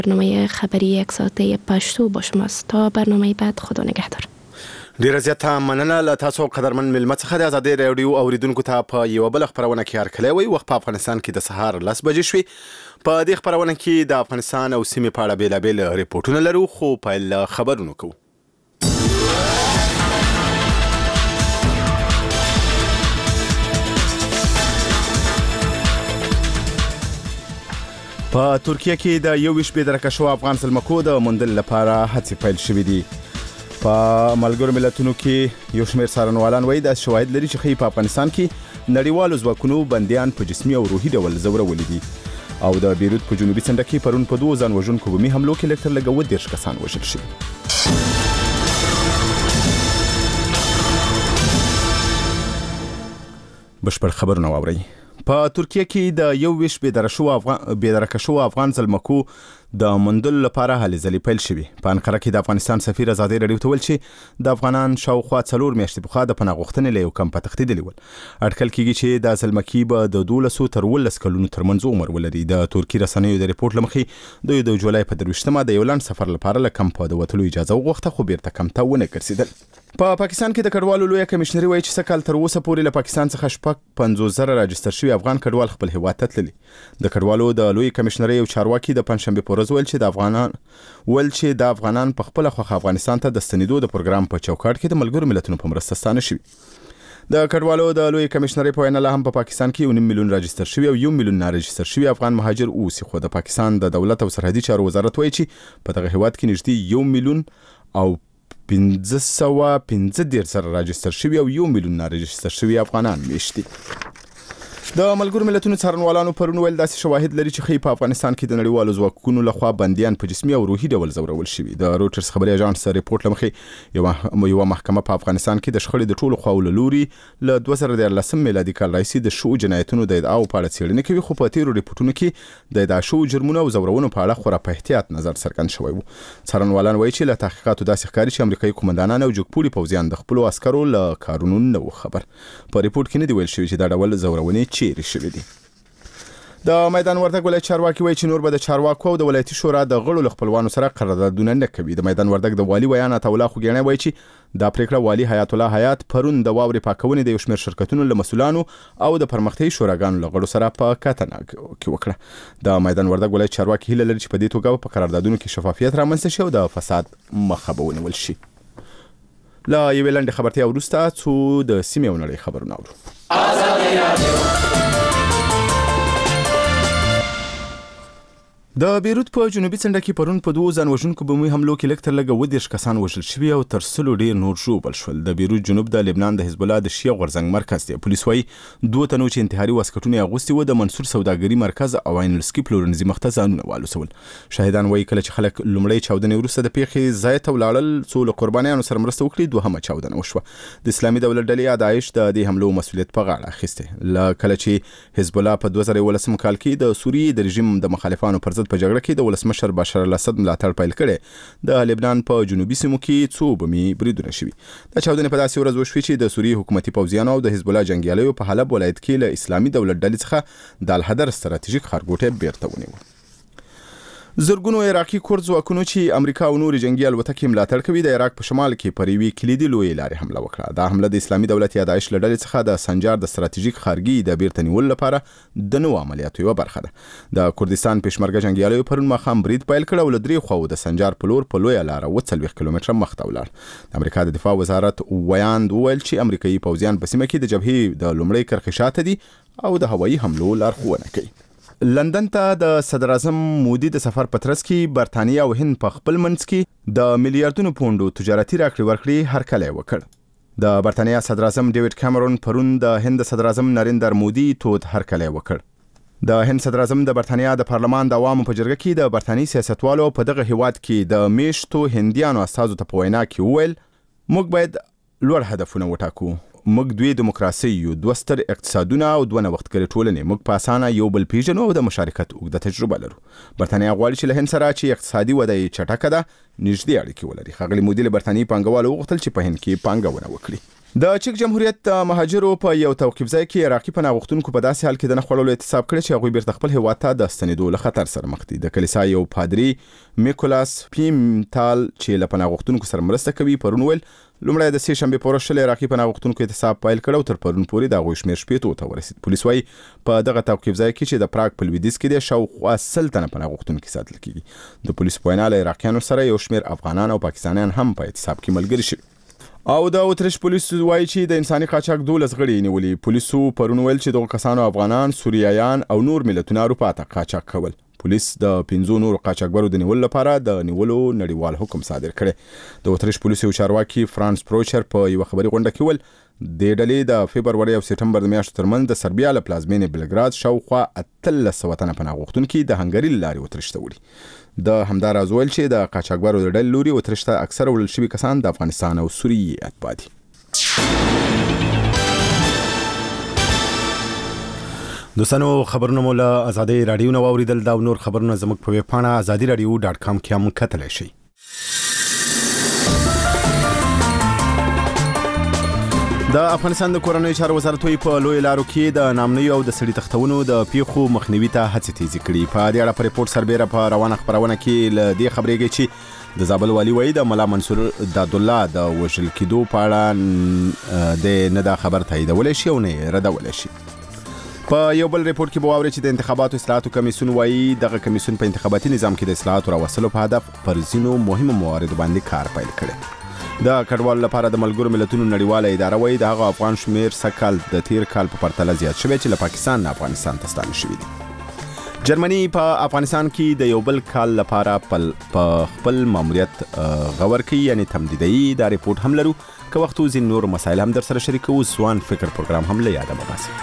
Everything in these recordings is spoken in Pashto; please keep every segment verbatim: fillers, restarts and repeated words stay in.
برنامه خبری یک ساعته پشتو با شماست. تا برنامه بعد خدا نگهدار. ډیره زیاته مننه له تاسو قدرمن ملمه څخه د ازادۍ راډیو اوریدونکو ته په یوه بله خپرونه کې هرکلی وی. وخت په افغانستان کې د سهار لس بجې شوي. په دې خپرونه کې د افغانستان او سیمې په اړه بېلابېل ریپورټونه لرو، خو پیل له خبرونو کوو. په ترکیه کې د یو ویشت بېدرکه شوو افغان زلمکو د موندلو لپاره هڅې پیل شوې دي. په ملګرو ملتونو کې یو شمېر څارنوالان وایي داسې شواهد لري چې ښیي په افغانستان کې نړیوالو ځواکونو بندیان په جسمي او روحي ډول ځورولي دي. او د بیروت په جنوبي څنډه کې پرون په دوو ځان وژونکو بمي حملو کې لږ تر لږه اووه دېرش کسان وژل شوي. بشپړ خبرونه واورئ. په ترکیه کې د یو ویشت بېدرکه شوو افغان زلمکو د موندلو لپاره هلې ځلې پیل شوي. په انقره کې د افغانستان سفیر ازادۍ راډیو ته ویل چې د افغانان شاوخوا څلور میاشتې پخوا د پناه غوښتنې له یو کمپ تښتېدلي ول. اټکل کېږي چې دا زلمکي به د دولسو تر اوولس کلونو ترمنځ عمر ولري. د ترکي رسنیو د ریپورټ له مخې دوی د جولای په درویشتمه د یو لنډ سفر لپاره له کمپ د وتلو اجازه وغوښته، خو بیرته کمپ ته ونه ګرځېدل. په پاکستان کې د کډوالو لویه کمیشنري وایي چې سږ کال تر اوسه پورې له پاکستان څخه شپږ پنځوس زره راجستر شوي افغان کډوال خپل هیواد ته تللي. د کډوالو د لویې کمیشنرۍ یو چارواکي د پنجشنبې په ورځ ویل چې د افغانان ول چې د افغانان په خپله خوښه افغانستان ته د ستنېدو د پروګرام په چوکاټ کې د ملګرو ملتونو په مرسته ستانه شوي. د کډوالو د لویې کمیشنرۍ په وینا لا هم په پاکستان کې یو نیم میلیون راجستر شوي او یو میلیون ناراجستر شوي افغان مهاجر اوسي، خو د پاکستان د دولت او سرحدي چارو وزارت وایي چې په دغه هیواد کې نږدې یو میلیون او پنځه سوه پنځه دېرش زره راجستر شوي او یو میلیون ناراجستر شوي افغانان میشت دي. د ملګرو ملتونو څارنوالانو پرون ویل داسې شواهد لري چې ښیي په افغانستان کې د نړیوالو ځواکونو لخوا بندیان په جسمي او روحي ډول ځورول شوي. د رویټرز خبري اژانس ریپورټ له مخې یوه محکمه په افغانستان کې د شخړې د ټولو خواو له لوري له دوه زره دیارلسم میلادي کال راهیسې د شوو جنایتونو د ادعاو په اړه څېړنې کوي، خو په تېرو ریپورټونو کې د ادعا شوو جرمونو او ځورونو په اړه خورا په احتیاط نظر څرګند شوی و. څارنوالان وایي چې له تحقیقاتو داسې ښکاري چې امریکایي قومندانان او جګپوړي پوځیان د خپلو عسکرو له کارونو نه و خبر. په ریپورټ کې نه دي ویل شوي چې دا ډول ځورونې چیرې شوي دي. د میدان وردګ ولایت چارواکي وایي چې نور به د چارواکو او د ولایتي شورا د غړو له خپلوانو سره قراردادونه نه کوي. د میدان وردګ د والي ویان عطاالله خوږیاڼی وایي چې دا پریکړه والي حیات الله حیات پرون د واورې پاکونې د یو شمېر شرکتونو له مسؤلانو او د پرمختیایي شوراګانو له غړو سره په کتنه کې وکړه. د میدان وردګ ولایت چارواکي هیله لري چې په دې توګه په قراردادونو کې شفافیت رامنځته شي او د فساد مخه به ونیول شي. له یوې لنډې خبرتیا وروسته څو د سیمې او نړۍ خبرونه اورو. د بیروت په جنوبي څنډه کې پرون په دوو ځان وژونکو بمي حملو کې لږ تر لږه اووه دېرش کسان وژل شوي او تر سلو ډېر نور ژوبل شول. د بیروت جنوب د لبنان د حزب الله د شیعه غورځنګ مرکز دی. پولیس وایي دوه تنو چې انتحاري واسکټونه یې اغوستي وو د منصور سوداګري مرکز او عین السکي پلورنځي مخ ته ځانونه والوسول. شاهدان وایي کله چې خلک لومړۍ چاودنې وروسته د پیښې ځای ته ولاړل څو له قربانیانو سره مرسته وکړي، دوهمه چاودنه وشوه. د اسلامي دولت ډلې داعش د دې حملو مسؤلیت په غاړه اخیستی. له کله چې حزب الله په دوه زره یولسم کال کې د سوریې د رژیم د مخالفانو پر ضد په جګړه کې د مشر بشار الاسد ملاتړ پیل کړي، د لبنان په جنوبي سیمو کې څو بمي بریدونه شوي. دا چاودنې په داسې ورځ وشوې چې د سوریې حکومتي پوځیانو او د حزب الله جنګیالیو په حلب ولایت کې له اسلامي دولت ډلې څخه د الحدر ستراتیژیک ښارګوټی بیرته ونیو. زرګونو عراقي کورد ځواکونو چې امریکا او نور جنگي الوتکې ملاتړ کوي د عراق په شمال کې پر یوې کلیدي لویې لارې حمله وکړه. دا حمله د اسلامي دولت یا داعش له ډلې څخه د سنجار د ستراتیژیک ښارګي د بیرته نیولو لپاره د نوو عملیاتو یوه برخه ده. د کردستان پېشمرګه جنګیالیو پرون ماښام برید پیل کړ او له درې خواوو د سنجار په لور په لویه لاره اووه څلوېښت کیلومتره مخته ولاړ. د امریکا د دفاع وزارت ویاند وویل چې امریکایي پوځیان په سیمه کې د جبهې د لومړۍ کرښې شاته دي او د هوایي حملو لارښوونه کوي. لندن ته د صدر اعظم مودي د سفر په ترڅ کې برتانیا او هند په خپل منځ کې د میلیارډونو پونډو تجارتي راکړې ورکړې هرکلی وکړ. د برتانیا صدر اعظم ډیوډ کامرون پرون د هند صدر اعظم نریندر مودي تود هرکلی وکړ. د هند صدر اعظم د برتانیا د پارلمان د عوامو په جرګه کې د برتانیي سیاستوالو په دغه هیواد کې د میشتو هندیانو استازو ته په وینا کې وویل موږ باید لوړ هدفونه وټاکو. موږ دوی دیموکراسي یو، دوه ستر اقتصادونه او دوه نوښتګرې ټولنې. موږ په اسانه یو بل پیژنو او د مشارکت اوږده تجربه لرو. برتانیا غواړي چې له هند سره چې اقتصادي وده یې چټکه ده نږدې اړیکې ولري. ښاغلي مودي له برتانیي پانګوالو وغوښتل چې په هند کې پانګونه وکړي. د چک جمهوریت مهاجرو په یو توقیف ځای کې عراقي پناه غوښتونکو په داسې حال کې د نه خوړلو اعتصاب کړی چې هغوی بیرته خپل هیواد ته د ستنېدو له خطر سره مخ دي. د کلیسا یو پادري میکولاس پیمتال چې له پناه غوښتونکو سره مرسته کوي پرون ویل لومړی د سې شنبې په ورځ شل عراقي پناه غوښتونکو اعتصاب پیل کړ او تر پرون پورې د هغوی شمېر شپېتو ته ورسېد. پولیس وایي په دغه توقیف ځای کې چې د پراګ په لویدیځ کې دی شاوخوا سل تنه پناه غوښتونکي ساتل کېږي. د پولیسو په وینا له عراقیانو سره یو شمېر افغانان او پاکستانیان هم په اعتصاب کې ملګري شوي. او د اتریش پولیسو وایي چې د انساني قاچاق دولس غړي نیولي. پولیسو پرون ویل چې دغه کسانو افغانان، سوریایان او نور ملتونه اروپا ته قاچاق کول. پولیس د پنځو نورو قاچاقبرو د نیولو لپاره د نیولو نړیوال حکم صادر کړی. د اتریش پولیسو یو چارواکي فرانس پروچر په یو خبري غونډه کې ویل د ډلې د فبروري او سپټمبر د میاشتو ترمنځ د سربیا له پلازمینې بلګراد شاوخوا اتلس سوه تنه پناه غوښتونکي د هنګري له لارې اتریش ته وړي. د همداراز ویل چې د قاچاقبرو د ډلې لوري اتریش ته اکثره وړل شوي کسان د افغانستان او سوریې اتباع دي. دوستانو خبرونه مو له آزادۍ رادیو نه واوریدل. دا نور خبرونه زموږ په ویب پاڼه آزادي رادیو ډاټ کام کې هم کتلی شئ. د افغانستان د کورنیو چارو وزارت په لوی لارو کې د نامنیو او د سړي تختونو د پیښو مخنیوي ته هڅې تیزې کړي. په دې اړه په ریپورت سربیره په روانه خبرونه کې له دې خبرېږي چې د زابل والي وایي د ملا منصور دادالله د وژل کېدو په اړه د نه دا خبر تاییدولی شي او نه ردولی شي. په یو بل ریپورت کې به واورئ چې د انتخاباتو اصلاحاتو کمیسیون وایي دغه کمیسیون په انتخاباتي نظام کې د اصلاحاتو راوستلو په هدف پر ځینو مهمو مواردو باندې کار پیل کړی. د کډوالو لپاره د ملګرو ملتونو نړیواله اداره وایي د هغه افغان شمېر سږ کال د تیر کال په پرتله زیات شوی چې له پاکستان نه افغانستان ته ستانه شوي دي. جرمني په افغانستان کې د یو بل کال لپاره په خپل ماموریت غور کوي یعنی تمدیدوي. دا ریپورت هم لرو که وخت ځینې نور مسایل هم در سره شریکوو. ځوان فکر پروګرام هم له یاده مباسي.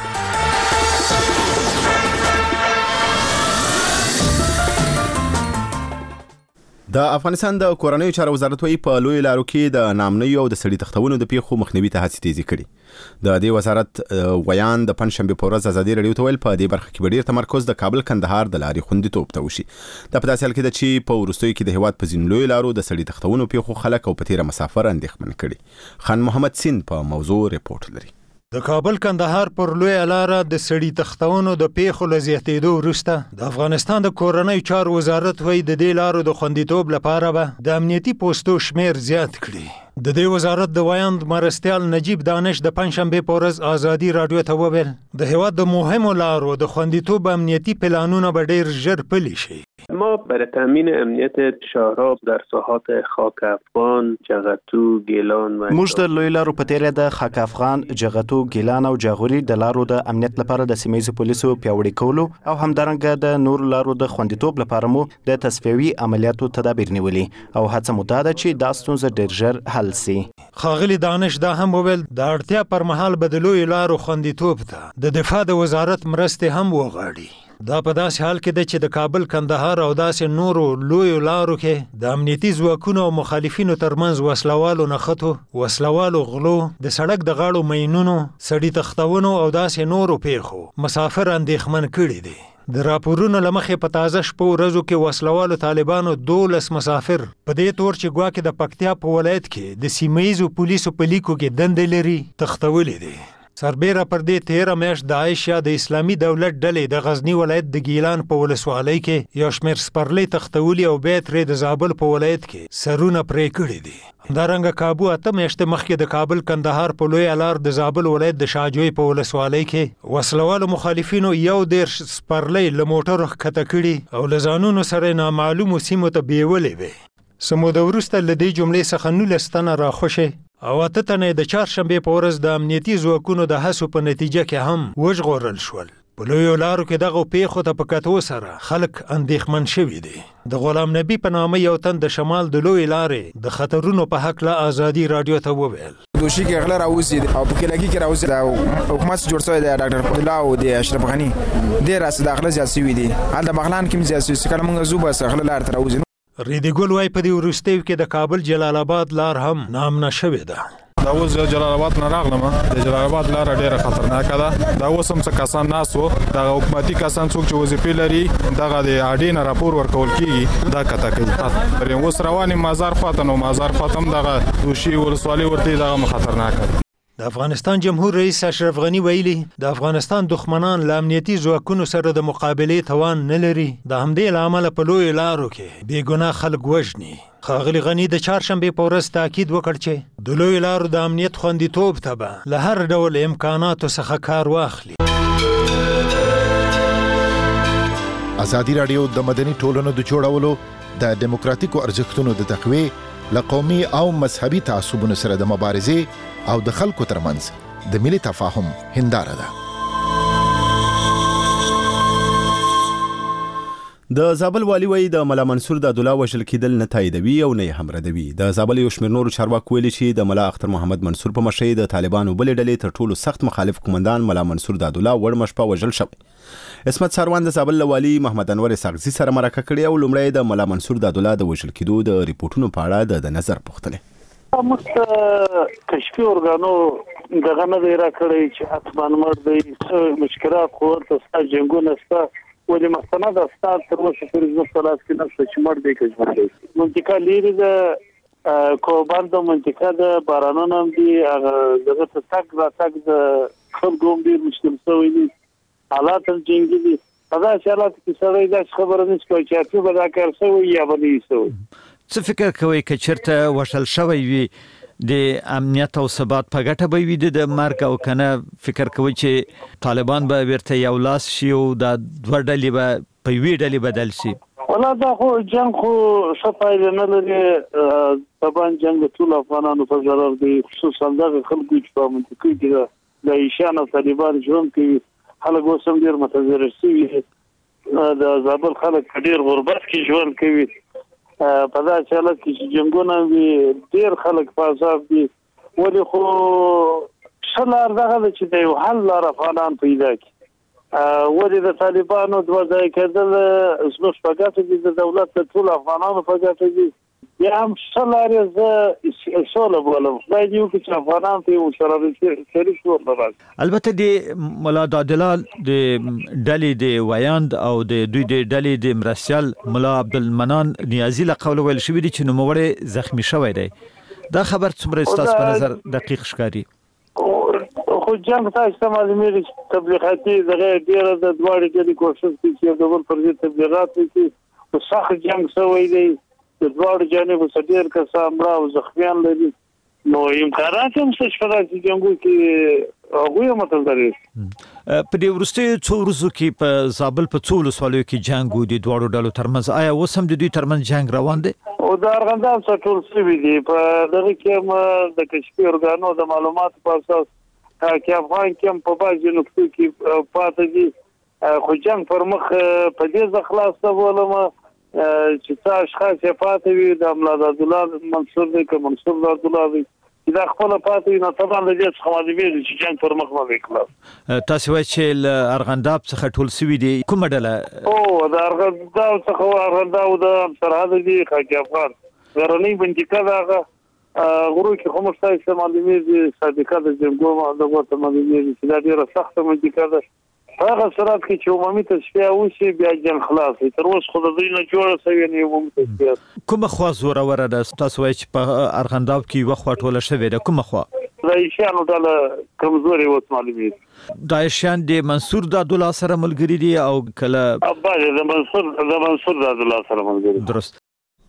د افغانستان د کورنیو چارو وزارت وایي په لوی لارو کې د نامنیو او د سړي تختونو د پیښو مخنیوي ته هڅې تیزې کړي. د دې وزارت ویان د پنجشنبې په ورځ ازادي رادیو ته ویل په دې برخه کې به ډېر تمرکز د کابل کندهار د لارې خوندیتوب ته وشي. دا په داسې حال کې ده چې په وروستیو کې د هیواد په ځینو لویو لارو د سړي تختونو پیښو خلک او په تیره مسافر اندېښمن کړي. خان محمد سین په موضوع ریپورت لري. د کابل کندهار پر لوی لاره د سړي تختونو د پیښو له زیاتېدو وروسته د افغانستان د کورنیو چارو وزارت وایي د دې لارو د خوندیتوب لپاره به د امنیتي پوستو شمیر زیات کړي. د دې وزارت د ویاند مرستیال نجیب دانش د پنجشنبې په ورځ آزادي رادیو ته وویل د هیواد د مهمو لارو د خوندیتوب امنیتي پلانونه به ډېر ژر پلي شي. ما برای تامین امنیت شاهراب در ساحات خاک افغان، جغتو، گیلان و موږ د لوی لارو په تیره د خاک افغان، جغتو، گیلان او جاغوري د لارو د امنیت لپاره د سیمه‌ییزو پولیسو پیاوړي کولو او همدارنګه د نورو لارو د خوندیتوب لپاره مو د تصفیوي عملیاتو تدابیر نیولي او هڅه مو دا ده چې دا ستونزه ډېر ژر حل سي. ښاغلي دانش دا هم وویل د اړتیا پر مهال به د لویو لارو خوندیتوب ته د دفاع د وزارت مرستې هم وغواړي. دا په داسې حال کې ده چې د کابل کندهار او داسې نورو لویو لارو کې د امنیتي ځواکونو او مخالفینو ترمنځ وسلوالو نښتو، وسلوالو غلو، د سړک د غاړو مینونو، سړي تختونو او داسې نورو پیښو مسافر اندېښمن کړي دي. د راپورونو له مخې په تازه شپو ورځو کې وسلوالو طالبانو دولس مسافر په دې تور چې ګواکې د پکتیا په ولایت کې د سیمه‌ییزو پولیسو په لیکو کې دندې لري تختولي دي. سربیره پر دې تیره میاشت د عایشه د اسلامي دولت ډلې د غزنی ولایت د ګیلان په ولسوالۍ کې یو شمېر سپرلۍ تختولي او بیا ترې د زابل په ولایت کې سرونه پرې کړي دي. همدارنګه کابو اته میاشتې مخکې د کابل کندهار په لوی لار د زابل ولایت د شاجوی په ولسوالۍ کې وسلوالو مخالفینو یو دېرش سپرلۍ له موټرو ښکته کړي او له ځانونو سره نامعلومو سیمو ته بیولې وې. څه موده وروسته له دې جملې څخه نولس تنه راخوشې او اته تنه د چهارشنبې په ورځ د امنیتي ځواکونو د هڅو په نتیجه کې هم وژغورل شول. په لویو لارو کې دغه پیښو ته په کتو سره خلک اندېښمن شوي دي. د غلام نبی په نامه یو تن د شمال د لوی لارې د خطرونو په هکله آزادي رادیو ته وویل دوشي کې غله راوځي او په کلاګي کې راوځي د حکومت جوړ شوی دی ډاکټر عبدالله او د اشرف غنی ډېر راس داخله زیات شوي دي. هلته بغلان کې زیات شوي کله موږ زو بس غله لار ته راوځي. ریډیګل وای په دې وروستیو کې د کابل جلال آباد لار هم نامنه شوې ده. دا اوس جلال آباد نه راغلم د جلال آباد لار ډیره خطرناکه ده. دا اوس هم څه کسان ناس وو د حکومتي کسان څوک چې وظیفې لري دغه د اډین راپور ورکول کیږي دا کته کوي. پر اوس رواني مزار فاطمه مزار فاطمه دغه دوشي ولسوالۍ ورته دغه خطرناکه ده. د افغانستان جمهور رئیس اشرف غنی ویلي د افغانستان دښمنان له امنیتي ځواکونو سره د مقابلې توان نه لري. د همدې له امله په لویو لارو کې بې ګناه خلک وژني. ښاغلي غني د چهارشنبې په ورځ تاکید وکړ چې د لویو لارو د امنیت خوندیتوب ته به له هر ډول امکاناتو څخه کار واخلي. ازادي راډیو د مدني ټولنو د جوړولو د دیموکراتیکو ارزښتونو د تقویې له قومي او مذهبي تعصبونو سره د مبارزې او د خلکو ترمنځ د ملي تفاهم هنداره ده. د زابل والي وایي د ملا منصور دادالله وژل کېدل نه تاییدوي او نه یې هم ردوي. د زابل یو شمېر نورو چارواکو ویلي چې د ملا اختر محمد منصور په مشرۍ د طالبانو بلې ډلې تر ټولو سخت مخالف قومندان ملا منصور دادالله وړمه شپه وژل شوی. عصمت ساروان د زابل والي محمد انور اسحاقزي سره مرکه کړې او لومړی د ملا منصور دادالله د وژل کېدو د ریپورتونو په اړه د نظر پوښتنه. موږ کشفي ارګانو دغه نه دی راکړی چې حتما مړ دی مشکلات خو ورته ستا جنګونه ستا ولې مستند استاد تر اوسه پورې زموږ په لاس کې نشته چې مړ دی که ژوندی دی. منطقه لیرې د کوبند منطقه د بارانونه هم دي هغه دغه ته تګ راتګ د خلکو هم ډېر مشکل شوی دي. حالات هم جنګي دي. په داسې حالاتو کې سړی داسې خبره نه شي کولی چې اتو به دا کار شوی یا به نه وي شوی. څه فکر کوئ که چېرته وژل شوی وي د امنیت او ثبات په ګټه به وي د مرګ او که نه فکر کوئ چې طالبان به بیرته یو لاس شي او دا دوه ډلې به په یوې ډلې بدل شي؟ والله دا خو جنګ خو ښه پایله نه لري. طبعا جنګ د ټولو افغانانو په ضرر دی، خصوصا دغه خلکو چې په منطقه کې د عیشان او طالبان ژوند کوي. خلک اوس هم ډېر متضرر شوي. د زابل خلک په ډېر غربت کې ژوند کوي. په داسې حالت کې چې جنګونه وي ډېر خلک په عذاب دي. ولې خو ښه لار دغه ده چې د یو حل لار افغانان پیدا کړي. ولې د طالبانو دوه ځای کېدل زموږ په ګټه دي، د دولت د ټولو افغانانو په ګټه دي. بیا هم ښه لارې زه سوله بولم. خدای دې وکړي چې افغانان ته یو مشرف شریف ورته راشي. البته د ملا دادالله د ډلې د ویاند او د دوی د ډلې د مرستیال ملا عبدالمنان نیازي له قوله ویل شوي دي چې نوموړی زخمی شوی دی. دا خبر څومره ستاسو په نظر دقیق ښکاري؟ خو جنګ تاسو ته معلومیږي چې تبلیغاتي دغه ډېره د دواړې ډلې کوښښ کوي چې د بل پر ضد تبلیغات وکړي. په سخت جنګ شوی دی، د دواړو جانبو څخه ډېر کسان مړه او زخمیان لري. نو امکانات هم شته چې په داسې جنګو کې هغوی هم متضرر شي. په دې وروستیو څو ورځو کې په زابل په څو ولسوالیو کې جنګ و د دواړو ډلو ترمنځ. آیا اوس هم د دوی ترمنځ جنګ روان دی؟ او د ارغنداب څخه ټول شوي دي. په دغه کې هم د کشفي ارګانو د معلوماتو په اساس کې افغان کې هم په بعضې نقطو کې پاتې دي. خو جنګ پر مخ په دې زه خلاص نه بولم چې څه اشخاص یې پاتې وي د ملا دادالله منصور دی که منصور دادالله دی چې دا خپله پاتې وي، نو طبعا د دې څخه معلومېږي چې جنګ پر مخ به وي خلاص. تاسې وایئ چې له ارغنداب څخه ټول سوي دي، کومه ډله؟ او د ارغنداب څخه ارغنداب د سرحده دي خاکي افغان غرنۍ منطقه ده. هغه غرو کې خو موږ ته معلومېږي صادقه د جنګو دغو ته معلومېږي چې دا ډېره سخته منطقه ده. په هغه صورت کې چې عمومي تصفیه وشي بیا جنګ خلاص وي. تر اوسه خو د دوی نه جوړه شوې نه عمومي تصفیه. کومه خوا زوروره ده؟ تاسو وایئ چې په ارغنداب کې یوه خوا ټوله شوې ده، کومه خوا؟ د عیشیانو ډله کمزورې اوس معلومېږي. دا عیشیان د منصور دادالله سره ملګري دي او کله بعضې د منصور د منصور دادالله سره ملګري. درست.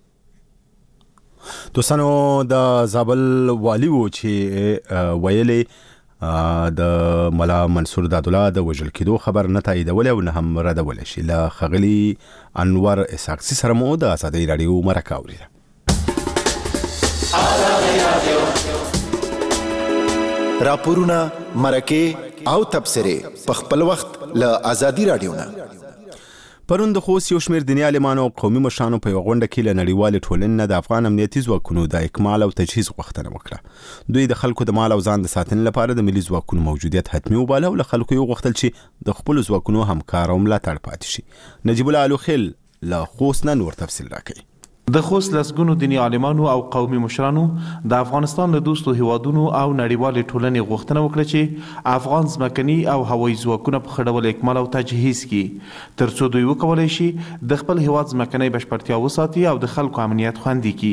دوستانو د زابل والي و چې ویلې د ملا منصور دادالله د وژل کېدو خبر نه تاییدولی او نه هم ردولی شي. له ښاغلي انور اسحاقزي سره مو د ازادۍ راډیو مرکه اورېده. راپورونه، مرکې او تبصرې په خپل وخت له ازادي راډیو نه. پرون د خوست یو شمېر دیني عالمانو او قومي مشرانو په یوه غونډه کې له نړیوالې ټولنې نه د افغان امنیتي ځواکونو د اکمال او تجهیز غوښتنه وکړه. دوی د خلکو د مال او ځان د ساتنې لپاره د ملي ځواکونو موجودیت حتمي وباله او له خلکو یې وغوښتل چې د خپلو ځواکونو همکار او ملاتړ پاتې شي. نجیب الله الوخیل له خوست نه نور تفصیل راکوي. د خوست لسګونو دیني عالمانو او قومي مشرانو د افغانستان له دوستو هیوادونو او نړیوالې ټولنې غوښتنه وکړه چې افغان ځمکني او هوایي ځواکونه په ښه ډول اکمال او تجهیز کړي تر څو دوی وکولی شي د خپل هیواد ځمکنۍ بشپړتیا وساتي او د خلکو امنیت خوندي کړي.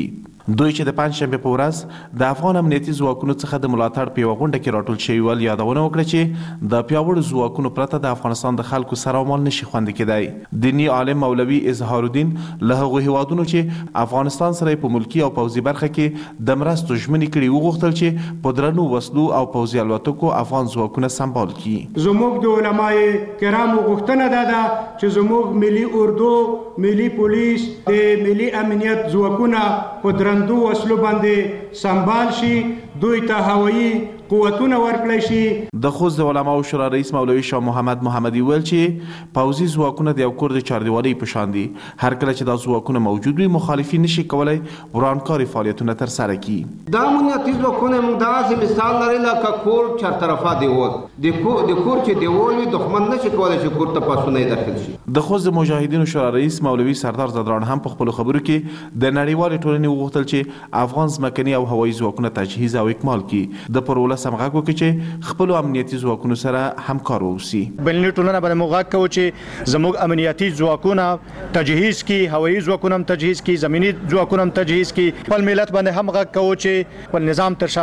دوی چې د پنځشنبې په ورځ د افغان امنیتي ځواکونو څخه د ملاتړ په یوه غونډه کې راټول شوي ول یادونه وکړه چې د پیاوړو ځواکونو پرته د افغانستان د خلکو سره مال نشي خوندي کېدای. دیني عالم مولوي اظهار الدین له هغو هیوادونو چې افغانستان سره په ملکی او پوځي برخه کې د مرستو ژمنې کړي وغوښتل چې په درنو وسلو او پوځي الوتکو افغان ځواکونه سمبال کړي. زموږ د علماء کرامو غوښتنه ده ده چې زموږ ملي اردو، ملي پولیس، د ملي امنیت ځواکونه په درندو وسلو باندې سمبال شي، دوی ته هوایي قوتونه ورکړی شي. د خوست د علماو شورا رئیس مولوي شاه محمد محمدي ویل چې پوځي ځواکونه د یو کور د چاردیوالۍ په شان دي. هر کله چې دا ځواکونه موجود وي مخالفین نشي کولی ورانکاري فعالیتونه ترسره کړي. دا امنیتي ځواکونه موږ داسې مثال لري لکه کور چارطرفه دیوال د کور د کور چې دیوال وي دښمن نشي کولی چې کور ته پاسونه یې داخل شي. د خوست د مجاهدینو شورا رئیس مولوي سردار زدران هم په خپلو خبرو کې د نړیوالې ټولنې وغوښتل چې افغان ځمکني او هوایي ځواکونه تجهیز او اکمال کړي. د پر ولس هم غږ وکړي چې خپلو امنیتي ځواکونو سره همکار واوسي. بلني ټولنه باندې موږ غږ کوو چې زموږ امنیتي ځواکونه تجهیز کړي، هوایي ځواکونه هم تجهیز کړي، زمینی ځواکونه هم تجهیز کړي. خپل ملت باندې هم غږ کوو چې خپل نظام تر شا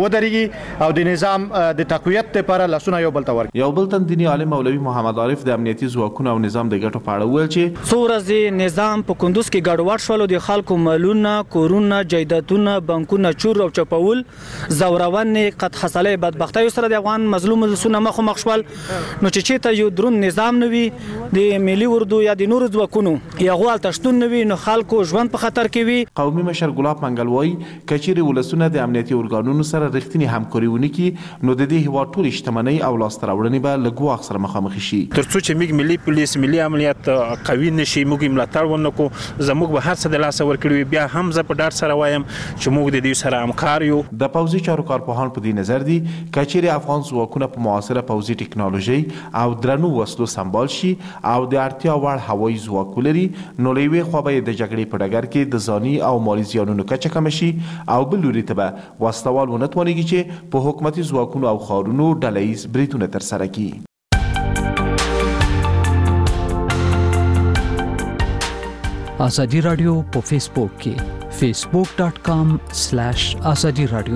ودرېږي او د نظام د تقویت لپاره لاسونه یو بل ته ورکړي. یو بل تن دیني عالم مولوي محمد عارف د امنیتي ځواکونو او نظام د ګټو په اړه وویل چې څو ورځې نظام په کندوز کې ګډوډ شول، د خلکو مالونه، کورونه، جایدادونه، بانکونه چور او چپول، زورونې، قطع حاصله بدبختۍ سره د افغان مظلوم ولسونه مخ مخ شول. نو چې چېرته یو درون نظام نه وي د ملي اردو یا د نورو ځواکونو یغو هلته شتون نه وي نو خلکو ژوند په خطر کې وي. قومي مشر ګلاب منګل وایي که چیرې ولسونه د امنیتي ارګانونو سره رښتینې همکاري ونه کړي نو د دې هېواد ټولې شتمنۍ او لاسته راوړنې به له ګواښ سره مخامخ شي. تر څو چې موږ ملي پولیس، ملي امنیت قوي نشي، موږ یې ملاتړ ونه کړو، زموږ به هر څه د لاسه ورکړي وي. بیا هم زه په ډاډ سره وایم چې موږ د دې سره همکار یو. د پوځي چارو کارپوهان په دې نظر دي که چیرې افغان ځواکونه په معاصره پوځي ټکنالوژي او درنو وسلو سمبال شي او د اړتیا وړ هوایي ځواک ولري نو له یوې خوا به یې د جګړې په ډګر کې د ځاني او مالي زیانونو کچه کمه شي او بل لوري ته به وسلوال ونه توانېږي چې په حکومتي ځواکونو او ښارونو ډله ییز بریدونه ترسره کړي. ازادي رادیو په فیسبوک کې facebook dot com slash azadi radio.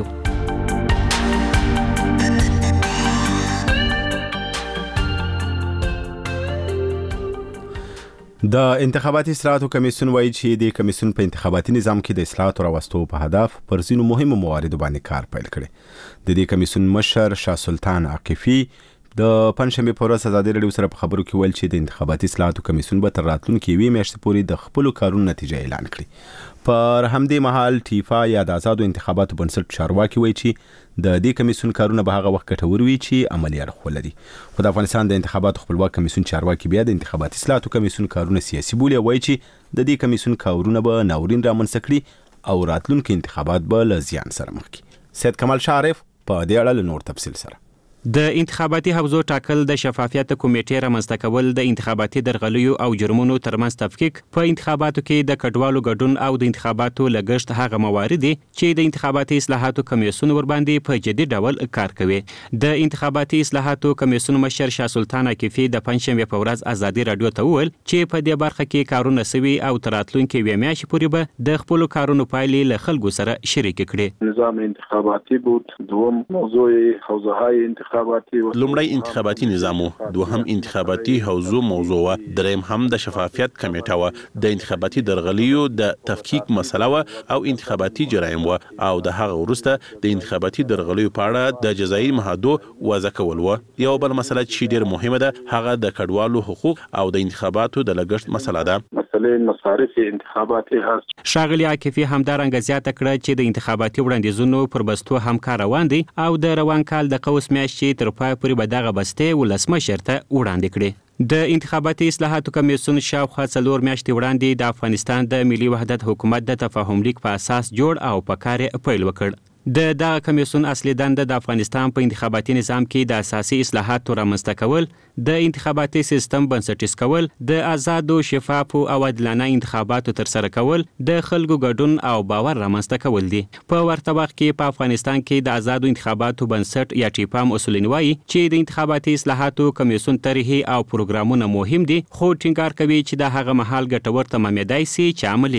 د انتخاباتي اصلاحاتو کمیسیون وایي چې د کمیسیون په انتخاباتي نظام کې د اصلاحاتو راوستو په هدف پر ځینو مهمو مواردو باندې کار پیل کړی. د دې کمیسیون مشر شاه سلطان عاقفي د پنځشنبې په ورځ ازادي راډیو سره په خبرو کې ویل چې د انتخاباتي اصلاحاتو کمیسیون به تر راتلونکي یوې میاشتې پورې د خپلو کارونو نتیجه اعلان کړي. پر همدې مهال ټیفا یا د آزادو انتخاباتو بنسټ چارواکي وایي چې د دې کمیسیون کارونه به هغه وخت ګټور وي چې عملي اړخ ولري. خو د افغانستان د انتخاباتو خپلواک کمیسیون چارواکي بیا د انتخاباتي اصلاحاتو کمیسیون کارونه سیاسي بولي، وایي چې د دې کمیسیون کارونه به ناورین رامنځته کړي او راتلونکي انتخابات به له زیان سره مخ کړي. سید کمال شاه عارف په دې اړه له نور تفصیل سره. د انتخاباتي حوزو ټاکل، د شفافیت کمیټې رامنځته کول، د انتخاباتي درغلیو او جرمونو ترمنځ تفکیک، په انتخاباتو کې د کډوالو ګډون او د انتخاباتو لګښت هغه موارد دي چې د انتخاباتي اصلاحاتو کمیسیون ورباندې په جدي ډول کار کوي. د انتخاباتي اصلاحاتو کمیسیون مشر شاه سلطان عاقفي د پنځشنبې په ورځ ازادي راډیو ته وویل چې په دې برخه کې کارونه سوي او تر راتلونکي یوې میاشتې پورې به د خپلو کارونو پایلې له خلکو سره شریکې کړي. نظام انتخاباتي بود، دوم موضوع حوزه‌های انتخاباتي، لومړی انتخاباتي نظام، دوهم انتخاباتي حوزو موضوع و، دریم هم د شفافیت کمیټه و، د انتخاباتي درغلیو د تفکیک مسله و او انتخاباتي جرایم و، او د هغه وروسته د انتخاباتي درغلیو په اړه د جزایي محدودو وضع کول و. یو بل مسله چې ډېر مهمه ده هغه د کډوالو حقوق او د انتخاباتو د لګښت مسله ده. مسلې مصارف انتخاباتي هست. ښاغلي عاقفي همدارنګه زیاته کړه چې د انتخاباتي وړاندیزونو پر بستو هم کار روان دی او د روان کال د قوس میاشتې تر پای پورې به دغه بستې ولسمشر ته وړاندې کړي. د انتخاباتي اصلاحاتو کمیسیون شاوخوا څلور میاشتې وړاندې د افغانستان د ملي وحدت حکومت د تفاهم لیک په اساس جوړ او په کار پیل وکړ. د دغه کمیسیون اصلي دنده د افغانستان په انتخاباتي نظام کې د اساسي اصلاحاتو رامنځته کول، د انتخاباتي سیستم بنسټیز کول، د آزادو، شفافو او عادلانه انتخاباتو ترسره کول، د خلکو ګډون او باور رامنځته کول دي. په ورته وخت کې په افغانستان کې د آزادو انتخاباتو بنسټ یا ټیپام اصولین وایي چې د انتخاباتي اصلاحاتو کمیسیون طرحې او پروګرامونه مهم دي، خو ټینګار کوي چې د هغه مهال ګټور تمامېدای سي چې عملي سي.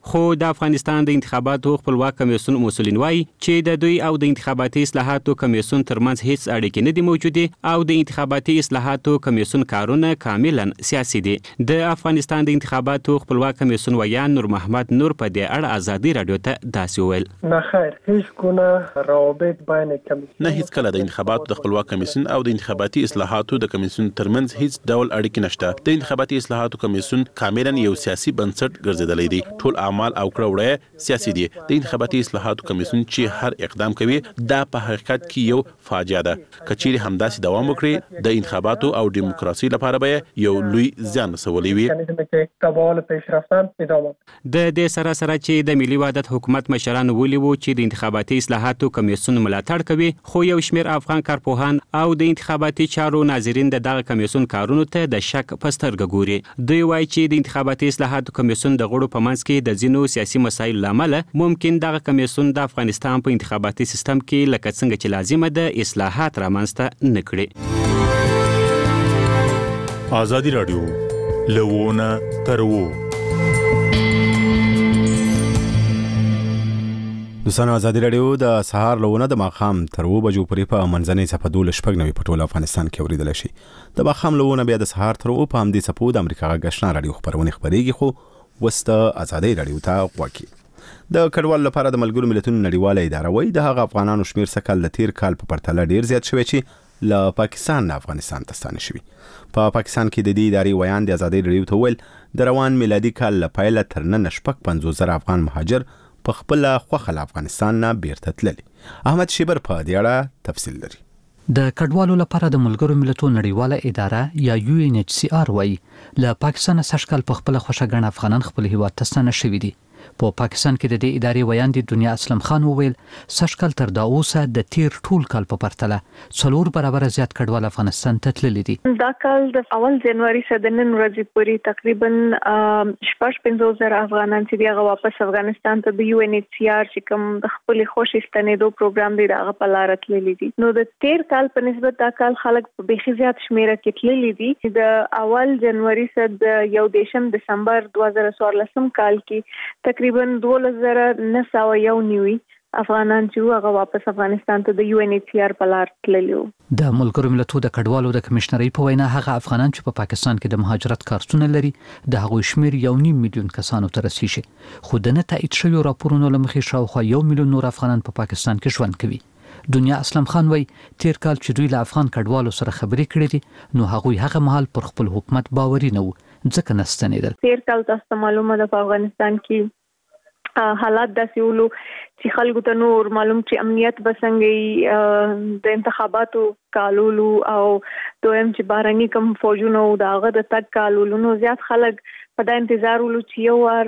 خو د افغانستان د انتخاباتو خپلواک کمیسیون مسولین وایي چې د دوی او د انتخاباتي اصلاحاتو کمیسیون ترمنځ هیڅ اړیکې نه دي موجودې او د انتخاباتي اصلاحاتو کمیسیون کارونه کاملا سیاسي دي. د افغانستان د انتخاباتو خپلواک کمیسیون ویان نور محمد نور په دې اړه ازادي رادیو ته داسې وویل: نه خیر، هیڅ ګونه روابط بین کمیسیون نه هیڅ کله د انتخاباتو د خپلواک کمیسیون او د انتخاباتي اصلاحاتو د کمیسیون ترمنځ هیڅ ډول اړیکې نشته. د انتخاباتي اصلاحاتو کمیسیون کاملا یو سیاسي بنسټ ګرځیدلی دی. ټول اعمال او کړه وړه سیاسي دي. د انتخاباتي اصلاحاتو کمیسیون چې هر اقدام کوي دا په حقیقت کې یو فاجعه ده. کچېرې همداسې دوام وکړي د انتخاباتو او دیموکراسي لپاره به یو لوی زیان رسولی وي. د دې سره سره چې د ملي وحدت حکومت مشرانو ویلي وو چې د انتخاباتي اصلاحاتو کمیسیون ملاتړ کوي، خو یو شمېر افغان کارپوهان او د انتخاباتي چارو ناظرین د دغه کمیسیون کارونو ته د شک په سترګه ګوري. دوی وایي چې د انتخاباتي اصلاحاتو کمیسیون د غړو په منځ کې د ځینو سیاسي مسایلو له امله ممکن دغه کمیسیون د افغانستان په انتخاباتي سیستم کې لکه څنګه چې لازمه ده اصلاحات رامنځته نه کړي. ازادي رادیو لوونه ترو دوستانو، ازادي رادیو د سهار لونه د ماخام تر و بجو پورې په منځنۍ صفه دولس شپږ نوي په ټول افغانستان کې اوریدل شي. د ماخام لونه بیا د سهار تر و په همدې صفو د امریکا غږ رادیو خبرونه خبريږي، خو وسته ازادي رادیو ته وکی. د کډوال لپاره د ملګرو ملتونو نړیواله اداره وایي د هغه افغانانو شمیر سکل د تیر کال په پرتله ډیر زیات شوی چې له پاکستان نه افغانستان ته ستانه شوی. په پاکستان کې د دې ادارې ویان د ازادي رادیو ته ویل د روان میلادي کال له پیله تر نن شپږ پنځوس زره افغان مهاجر په خپل خوخه افغانستان نه بیرته تللي. احمد شیبر په دې اړه تفصیل لري. د کډوالو لپاره د ملګرو ملتونو نړیواله اداره یا یو ان ایچ سی آر وایي له پاکستان سشکل په خپل خوښه غن افغانان خپل هیواد ته ستانه شوي دي. په پاکستان کې د دې ادارې ویان دي دنیا اسلم خان وویل سشکل تر دا اوسه د تیر ټول کال په پرتله څلور برابر زیات کډوال افغانستان ته تللي دي. دا کال د اول جنوري څخه د نن ورځې پورې تقریبا شپږ پنځوس زره افغانان چې هغه واپس افغانستان ته د یو ان ایچ سی آر چې کوم د خپل خوشي ستنېدو پروګرام دی هغه په لار تللي دي. نو د تیر کال په نسبت دا کال خلک په بخي زیات شمیره کې تللي دي. د اول جنوري څخه د یو دیشم دسمبر دوه زره څوارلسم کال کې تقریبا دولس زره نه سوه یو نوي افغانان چې هغه واپس افغانستان ته د یو ان ایچ سی آر په لار تللي وو. د ملګرو ملتونو د کډوالو د کمشنرۍ په وینا هغه افغانان چې په پا پاکستان کې د مهاجرت کارتونه لري د هغوی شمیر یو نیم میلیون کسانو ته رسیږي، خو د نه تایید شویو راپورونو له مخې شاوخوا یو میلیون نور افغانان په پا پاکستان کې ژوند کوي. دنیا اسلم خان وای تیر کال چې دوی له افغان کډوالو سره خبرې کړې دي نو هغوی هغه مهال پر خپل حکومت باوري نه وو ځکه نستنیدل. تیر کال تاسو معلومه ده په افغانستان کې حالات داسې ولو چې خلکو ته نور معلوم چې امنیت بسنګي د انتخاباتو کالولو او دویم چې بارني کم فوجونو داغه د تک کالولو نو زیات خلک په دا انتظار ولو چې یو ور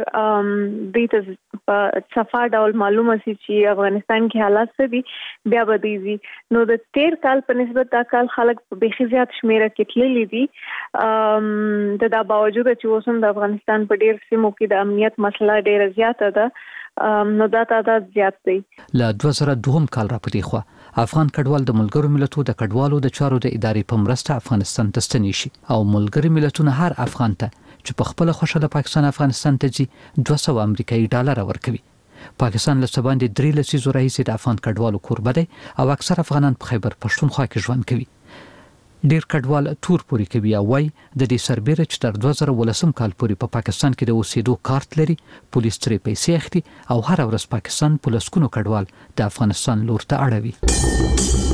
د دې په صفا ډول معلومه سي چې افغانستان کې حالات څه دي بیا بدیږي. نو د تیر کال په نسبت دا کال خلک په بخي زیات شمیره کې تللي دي. د دا باوجود چې اوسم د افغانستان په ډیر سیمو کې د امنیت مسله ډیره زیاته ده نو دا تعداد زیات دی. له دوه زره دوه کال را پدې خو افغان کډوال د ملګرو ملتونو د کډوالو د چارو د ادارې په مرسته افغانستان ته ستنې شي او ملګري ملتونه هر افغان ته چې په خپل خوښه له پاکستان افغانستان ته ځي دوه سوه امریکایي ډالر ورکوي. پاکستان له سباندې درې لسیزو راهیسې د افغان کډوالو کوربه دی او اکثر افغانان په خیبر پښتونخوا کې ژوند کوي. ډیر کډوال تور پوری کوي او وايي د دې سربېره چې تر دوه زره ولسم کال پورې په پا پاکستان کې د اوسېدو کارت لري پولیس ترې پیسې اخلي او هر ورځ پاکستان پولیسونو کډوال د افغانستان لور ته اړوي.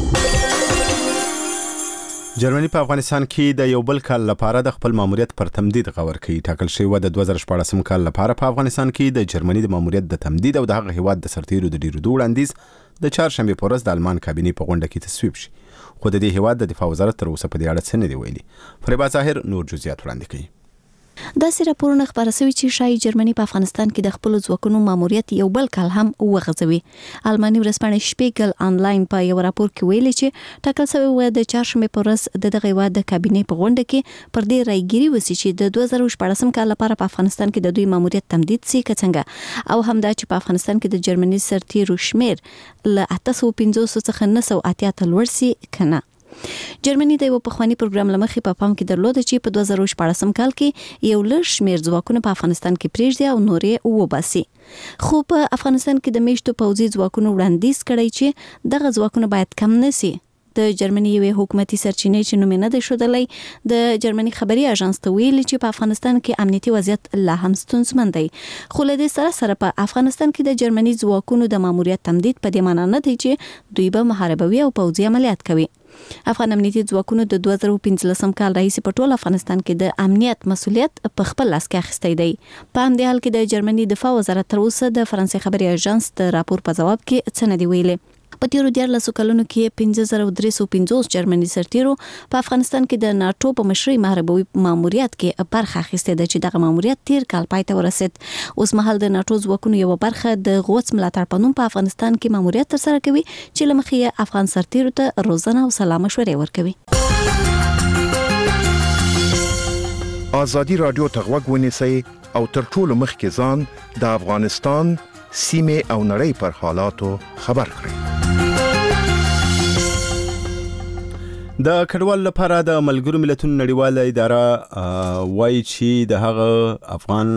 جرمني په افغانستان کې د یو بل کال لپاره د خپل ماموریت پر تمدید غور کوي. ټاکل شوی د دوه زره شپږم کال لپاره په افغانستان کې د جرمني د ماموریت د تمدید او د هغه هیواد د سرتیرو د ډیرو وړاندیز د چهارشنبه په ورځ د آلمان کابینې په غونډه کې تصویب شي. خو د دې هیواد د دفاع وزارت تر اوسه په دې اړه څه نه دی ویلي. فریبا ظاهر نور جزئیات وړاندې کوي. داسې راپورونه خبره شوي چې شایي جرمني په افغانستان کې د خپل ځواکونو ماموریت یو بل کال هم وغځوي. آلماني ورځپاڼه شپیګل آنلاین په یو راپور کې ویلي چې ټاکل شوی و د چهارشنبه په ورځ د دغه هیواد د کابینې په غونډه کې پر دې رايګيري وسی چې د دوه زره شپږم کال لپاره په افغانستان کې د دوی ماموریت تمدید سي کڅنګ او همدا چې په افغانستان کې د جرمني سرتیرو شمیر له اته سوه پنځوس څخه نه سوه اتیا ته لوړ سي کنه. جرمني د یو پخوانی پروګرام لمخې په پام کې درلود چې په دوه زره شپږ کال کې یو لږ شمیر ځواکونه په افغانستان کې پریږدي او نورې وباسي. خو په افغانستان کې د میشتو پوځي ځواکونو وړاندیز کړی چې دغه ځواکونه باید کم نشي. د جرمني یو حکومتي سرچینې چې نوم نه دی شودلې د جرمني خبري اژانس ته ویلي چې په افغانستان کې امنیتي وضعیت لا هم ستونزمن دی. خو له دې سره سره په افغانستان کې د جرمني ځواکونو د ماموریت تمدید په دې معنی نه دی چې دوی به محاربوي او پوځي عملیات کوي. افغان امنیتي ځواکونو د دوه زره پنځلسم کال راهیسې په ټول افغانستان کې د امنیت مسولیت په خپل لاس کې اخیستی دی. په همدې حال کې د جرمني دفاع وزارت تر اوسه د فرانسې خبري اژانس د راپور په ځواب کې څه نه دی ویلي. په تیرو دیارلسو کلونو کې پنځه زره درې سوه پنځوس جرمني سرتیرو په افغانستان کې د ناتو په مشرۍ محاربوي ماموریت کې برخه اخیستې ده چې دغه ماموریت تیر کال پای ته ورسید. اوس مهال د ناتو ځواکونو یو برخه د غوڅ ملاتړ په نوم په افغانستان کې ماموریت ترسره کوي چې له مخې یې افغان سرتیرو ته روزنه او سلا مشورې ورکوي. ازادي رادیو ته غوږ ونیسئ او تر ټولو مخکې ځان د افغانستان سیمه او نړۍ پر حالاتو خبر کړئ. د کډوالو لپاره د ملګرو ملتونو نړیواله اداره وایي چې د هغه افغان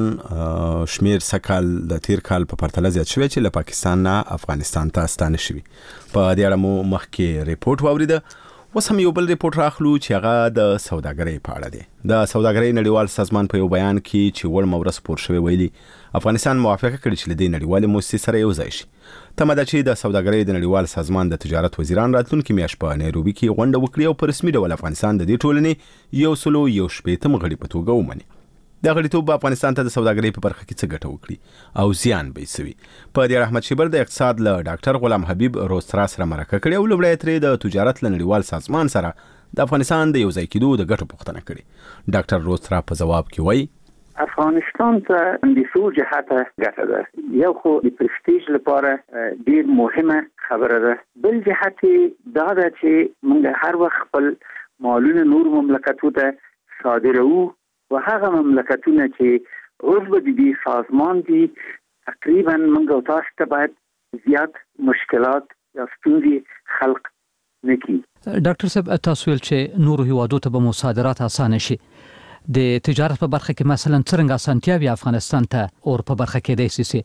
شمیر سکهال د تیر کال په پرتله زیات شوی چې له پاکستان نه افغانستان ته ستانه شوی. په دې اړه مو مخکې ریپورت واوریده. اوس هم یو بل ریپورت راخلو چې هغه د سوداګرۍ په اړه دی. د سوداګرۍ نړیوال سازمان په یو بیان کې چې ور مورس پور شوی ویلي افغانستان موافقه کړې چې له دې نړیوالې موسسې سره یو ځای شي. تمه ده چې د سوداګرۍ د نړیوال سازمان د تجارت وزیران راتلونکي میاشت په نیروبي کې غونډه وکړي او په رسمي ډول افغانستان د دې ټولنې یو سلو یو شپېتم غړي په توګه ومني. د غړیتوب په افغانستان ته د سوداګرۍ په برخه کې څه ګټه وکړي او زیان به یې سوي. په دې اړه احمد شیبر د اقتصاد له ډاکټر غلام حبیب روسترا سره مرکه کړې او لومړی ترې د تجارت له نړیوال سازمان سره د افغانستان د یو ځای کېدو د ګټو پوښتنه کړې. ډاکټر روسترا په ځواب کې وایي افغانستان ته د څو جهته ګټه ده. یو خو د پرستیج لپاره ډیر مهمه خبره ده. بل جهت دا ده چې موږ هر وخت خپل مالونه نور مملکتو ته صادروو و هغه مملکتونه چې عضو د دې سازمان دي تقریبا موږ او تاسو ته باید زیات مشکلات یا ستونزې خلق نکړي. ډاکټر صاحب تاسو ویل چې نور هیوادو ته به مصادرات اسانه شي. د تجارت په برخه کې مثلا څنګه اسانتیاوي افغانستان ته اور په برخه کې د سیسي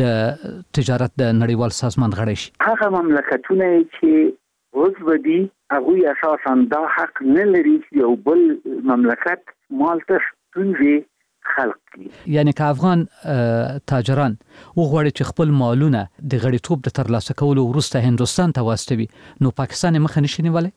د تجارت د نړیوال سازمان غړي شي. هغه مملکتونه چې عضو دي هغه اساسا دا حق نه لري چې یو بل مملکت مالته ستونزې خلق کړي. یعنی که افغان تاجران وغواړي چې خپل مالونه د غړیتوب د ترلاسه کولو وروسته هندستان ته واستوي نو پاکستان مخه نشي نیولای؟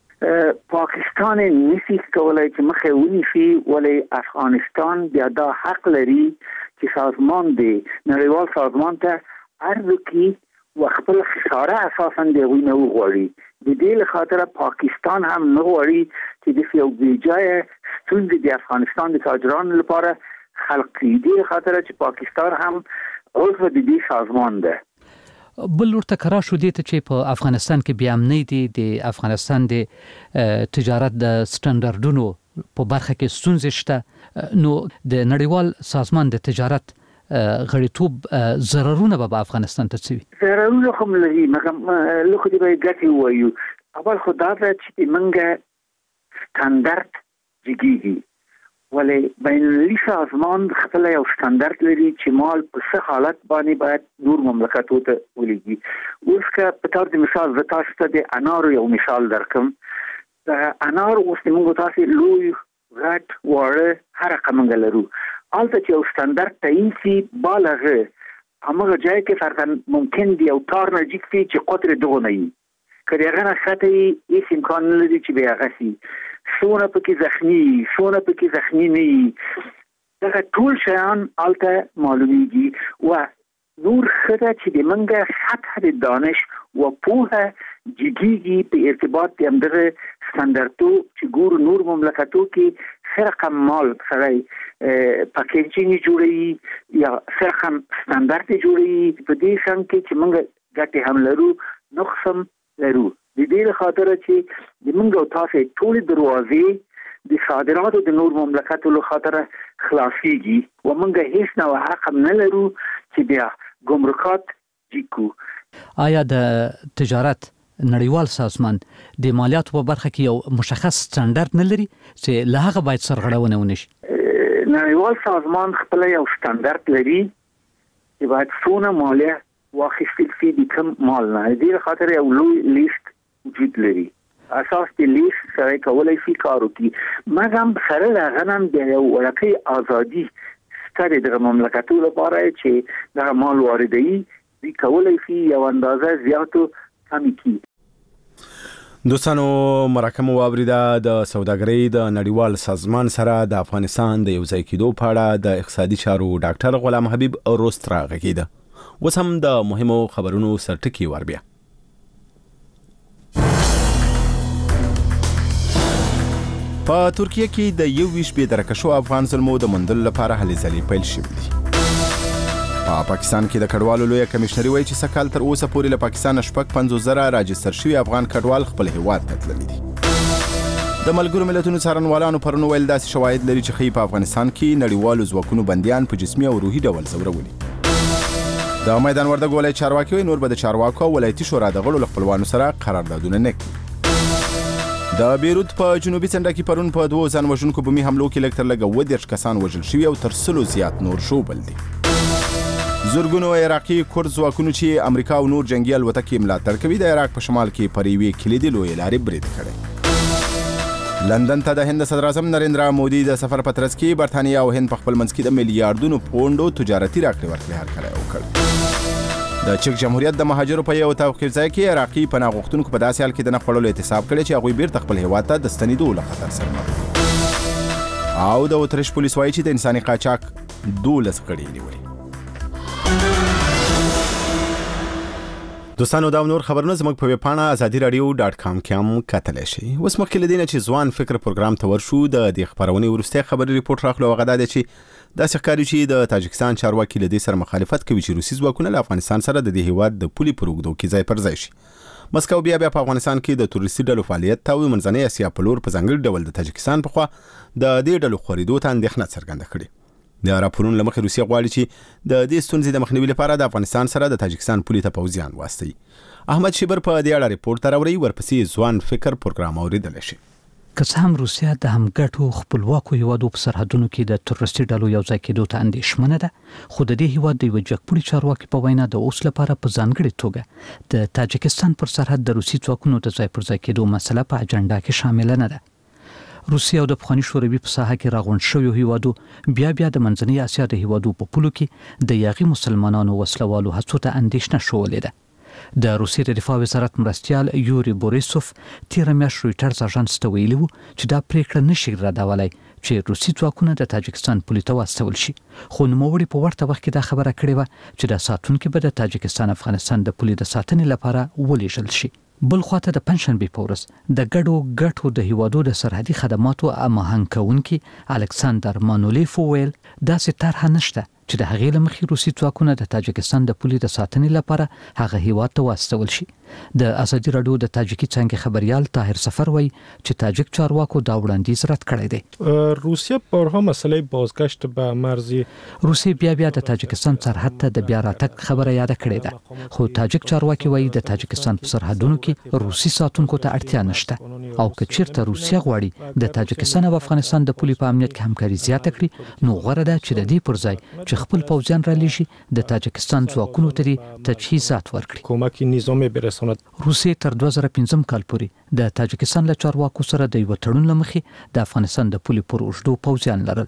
پاکستان نشي کولای چې مخه ونیسي ولې افغانستان بیا دا حق لري چې سازمان دی نړیوال سازمان ته عرض کړي و خپل خساره اساسا دی وینه وغواړي. د دې لخاطر پاکستان هم نه غواړي چې د یو بیجای ستونزې د افغانستان د تاجرانو لپاره خلق کړي. د دې خاطر چې پاکستان هم عضو د دې سازمان ده. بل ورته کرا شو دي ته چې په افغانستان کې بیا امنیت دي د افغانستان د تجارت د سټانډرډونو په برخه کې ستونزې شته نو د نړیوال سازمان د تجارت غړیتوب ضررونه به افغانستان ته څه وي؟ ضررونه هم لري مګر لکه دی به ګټي وایو. اول خو دا چې منګه سټانډرډ جګیږي ولې بین المللي سازمان خپل یو سټانډرډ لري چې مال په څه حالت باندې باید نور مملکتو ته ولېږي. اوس که په تور د مثال زه تاسو ته د انارو یو مثال درکم. د انار اوس موږ تاسو لوی غټ واړه هر رقم لرو. البته چې یو سټانډرډ تعین شي بالغه هغه ځای کې فرضاً ممکن دی یو تار نجیک شي چې قطر دغه نه وي. کله هغه نه ساتي هیڅ امکان نه لري چې بیا غسي سونه پکې زخمی سونه پکې زخمی نه دا ټول شیان الته معلومیږي و نور خدای چې د منګه سطح د دانش و پوهه جديږي په ارتباط د امدغه ستاندرتو چې ګور نور مملکتو کې فرقم مال سره پاکیجینګ جوړي یا فرقم ستاندرت جوړي په دې څنګه چې منګه ګټه هم لرو نقصم لرو. د دې خاطر چې د منګو تاسو ټول دروازې د صادراتو د نور مملکتو له خاطر خلاصيږي و منګه هیڅ نه حق نه لرو چې بیا ګمرکات جیکو. آیا د تجارت نړیوال سازمان د مالیاتو په برخه کې یو مشخص سټانډرډ نه لري چې له هغه باید سرغړونه ونه شي؟ نړیوال سازمان خپل یو سټانډرډ لري چې باید څونه مالیه واخیستل شي د کوم مال نه. دې خاطر یو لوی لیست وجود لري. اساس د لیست سره کولای شي کار وکړي. مګم سره لغنم د یو ورکه ازادي ستاره د مملکتونو لپاره چې د مال واردوي د کولای شي یو اندازه زیاتو کمی کی. دوستانو مرکه واوریده د سوداګرۍ د نړیوال سازمان سره د افغانستان د یو ځای کېدو په اړه د اقتصادي چارو ډاکټر غلام حبیب روسترا غږیده. اوس هم د مهمو خبرونو سرټکی وربیا. په ترکیه کې د یو ویش به درکشو افغان ظلمو د مندل لپاره هلې ځلې پیل شوې دي. په پاکستان کې د کډوالو لوی کمشنري وایي چې سکهال تر اوسه پورې له پاکستان شپږ پنځوس زره راجستر شوي افغان کډوال خپل هیواد ته تللي دي. د ملګرو ملتونو څارنوالانو پرون ویل داسې شواهد لري چې ښیي په افغانستان کې نړیوالو ځواکونو بندیان په جسمي او روحي ډول ځورولي. د میدان وردګ ولایت چارواکي وایي نور به د چارواکو او ولایتي شورا د غړو له خپلوانو سره قراردادونه نه کوي. د بیروت په جنوبي څنډه کې پرون په دوه ځان وژونکو بمي حملو کې لږ تر لږه اووه دېرش کسان وژل شوي او تر سلو زیات نور ژوبل دي. زرګونو عراقي کورد ځواکونو چې امریکا او نور جنگي الوتکې ملاتړ کوي د عراق په شمال کې پر یوې کلیدي لویې لارې برید کړی. لندن ته د هند صدر اعظم نریندرا مودي د سفر په ترڅ کې برتانیا او هند په خپل منځ کې د میلیارډونو پونډو تجارتي راکړې ورکړې هرکلی وکړ. د چک جمهوریت د مهاجرو په یو توقیف ځای کې عراقي پناه غوښتونکو په داسې حال کې د نه خوړلو احتساب کړی چې هغوی بیرته خپل هیواد ته د ستنېدو له خطر سره مخ. او د اتریش پولیس وایي چې د انساني قاچاق دولس غړي نیولي. دوستانو دا نور خبرونه زموږ په ویب پاڼه ازادي رادیو ډاټ کام کې هم کتلی شئ. اوس مخکې له دې نه چې ځوان فکر پروګرام ته ورشو د دې خپرونې وروستی خبري ریپورټ راخلو. هغه دا دی چې داسې ښکاري چې د تاجکستان چارواکي له دې سره مخالفت کوي چې روسي ځواکونه له افغانستان سره د دې هیواد د پولې پر اوږدو کې ځای پر ځای شي. مسکو بیا بیا په افغانستان کې د تروریستي ډلو فعالیت ته او منځنۍ اسیا په لور په ځانګړي ډول د تاجکستان په خوا د دې ډلو خورېدو ته اندېښنه څرګنده کړې. د راپورونو له مخې روسیه غواړي چې د دې ستونزې د مخنیوي لپاره د افغانستان سره د تاجکستان پولې ته پوځیان واستوي. احمد شیبر په دې اړه ریپورټ راوړي. ورپسې ځوان فکر پروګرام اوریدلی شي. که څه هم روسیه د همګټو خپلواکو هیوادو په سرحدونو کې د تروریستي ډلو یو ځای کېدو ته اندېښمنه ده، خو د دې هیواد د یوه جګپوړي چارواکي په وینا د اوس لپاره په ځانګړې توګه د تاجکستان پر سرحد د روسي ځواکونو د ځای پر ځای کېدو مسله په اجنډا کې شامله نه ده. روسیه او د پخواني شوروي په ساحه کې راغونډ شویو هیوادو بیا بیا د منځنۍ اسیا د هیوادو په پولو کې د یاغي مسلمانانو وسلوالو هڅو ته اندېښنه شولې ده. د روسیې د دفاع وزارت مرستیال یوري بوریسوف تیر میاشت رویټرز اژانس ته ویلي وو چې دا پریکړه نشي ردولای چې روسي ځواکونه د تاجکستان پولې ته واستول شي، خو نوموړي په ورته وخت کې دا خبره کړې وه چې د ساتونکي به د تاجکستان افغانستان د پولې د ساتنې لپاره ولېږل شي. بل خواته د پنځشنبې په ورځ د ګډو ګټو د هیوادو د سرحدي خدماتو هماهنګ کوونکي الکساندر مانولیف وویل داسې طرحه نشته چې د هغې له مخې روسي ځواکونه د تاجکستان د پولې د ساتنې لپاره هغه هیواد ته واستول شي. د ازادي راډیو د تاجکي څانګې خبريال طاهر سفر وایي چې تاجک چارواکو دا وړاندیز رد کړی دی. روسیه بارها مسئله بازگشت به مرزی روسیه بیا بیا د تاجکستان سرحد ته د بیا راتګ خبره یاد کړې ده، خو تاجک چارواکي وایي د تاجکستان په سرحدونو کې روسي ساتونکو ته اړتیا نشته او که چیرته روسیه غواړي د تاجکستان او افغانستان د پولې په امنیت کې همکاري زیاته کړي نو غوره ده چې د دې پر ځای چې خپل پوځیان را لېږي د تاجکستان ځواکونو ته تجهیزات ورکړي. کمک نظامی برساند. روسیه تر دوه زره پنځم کال پورې د تاجکستان له چارواکو سره د یو تړون له مخې د افغانستان د پولې پر اوږدو پوځیان لرل.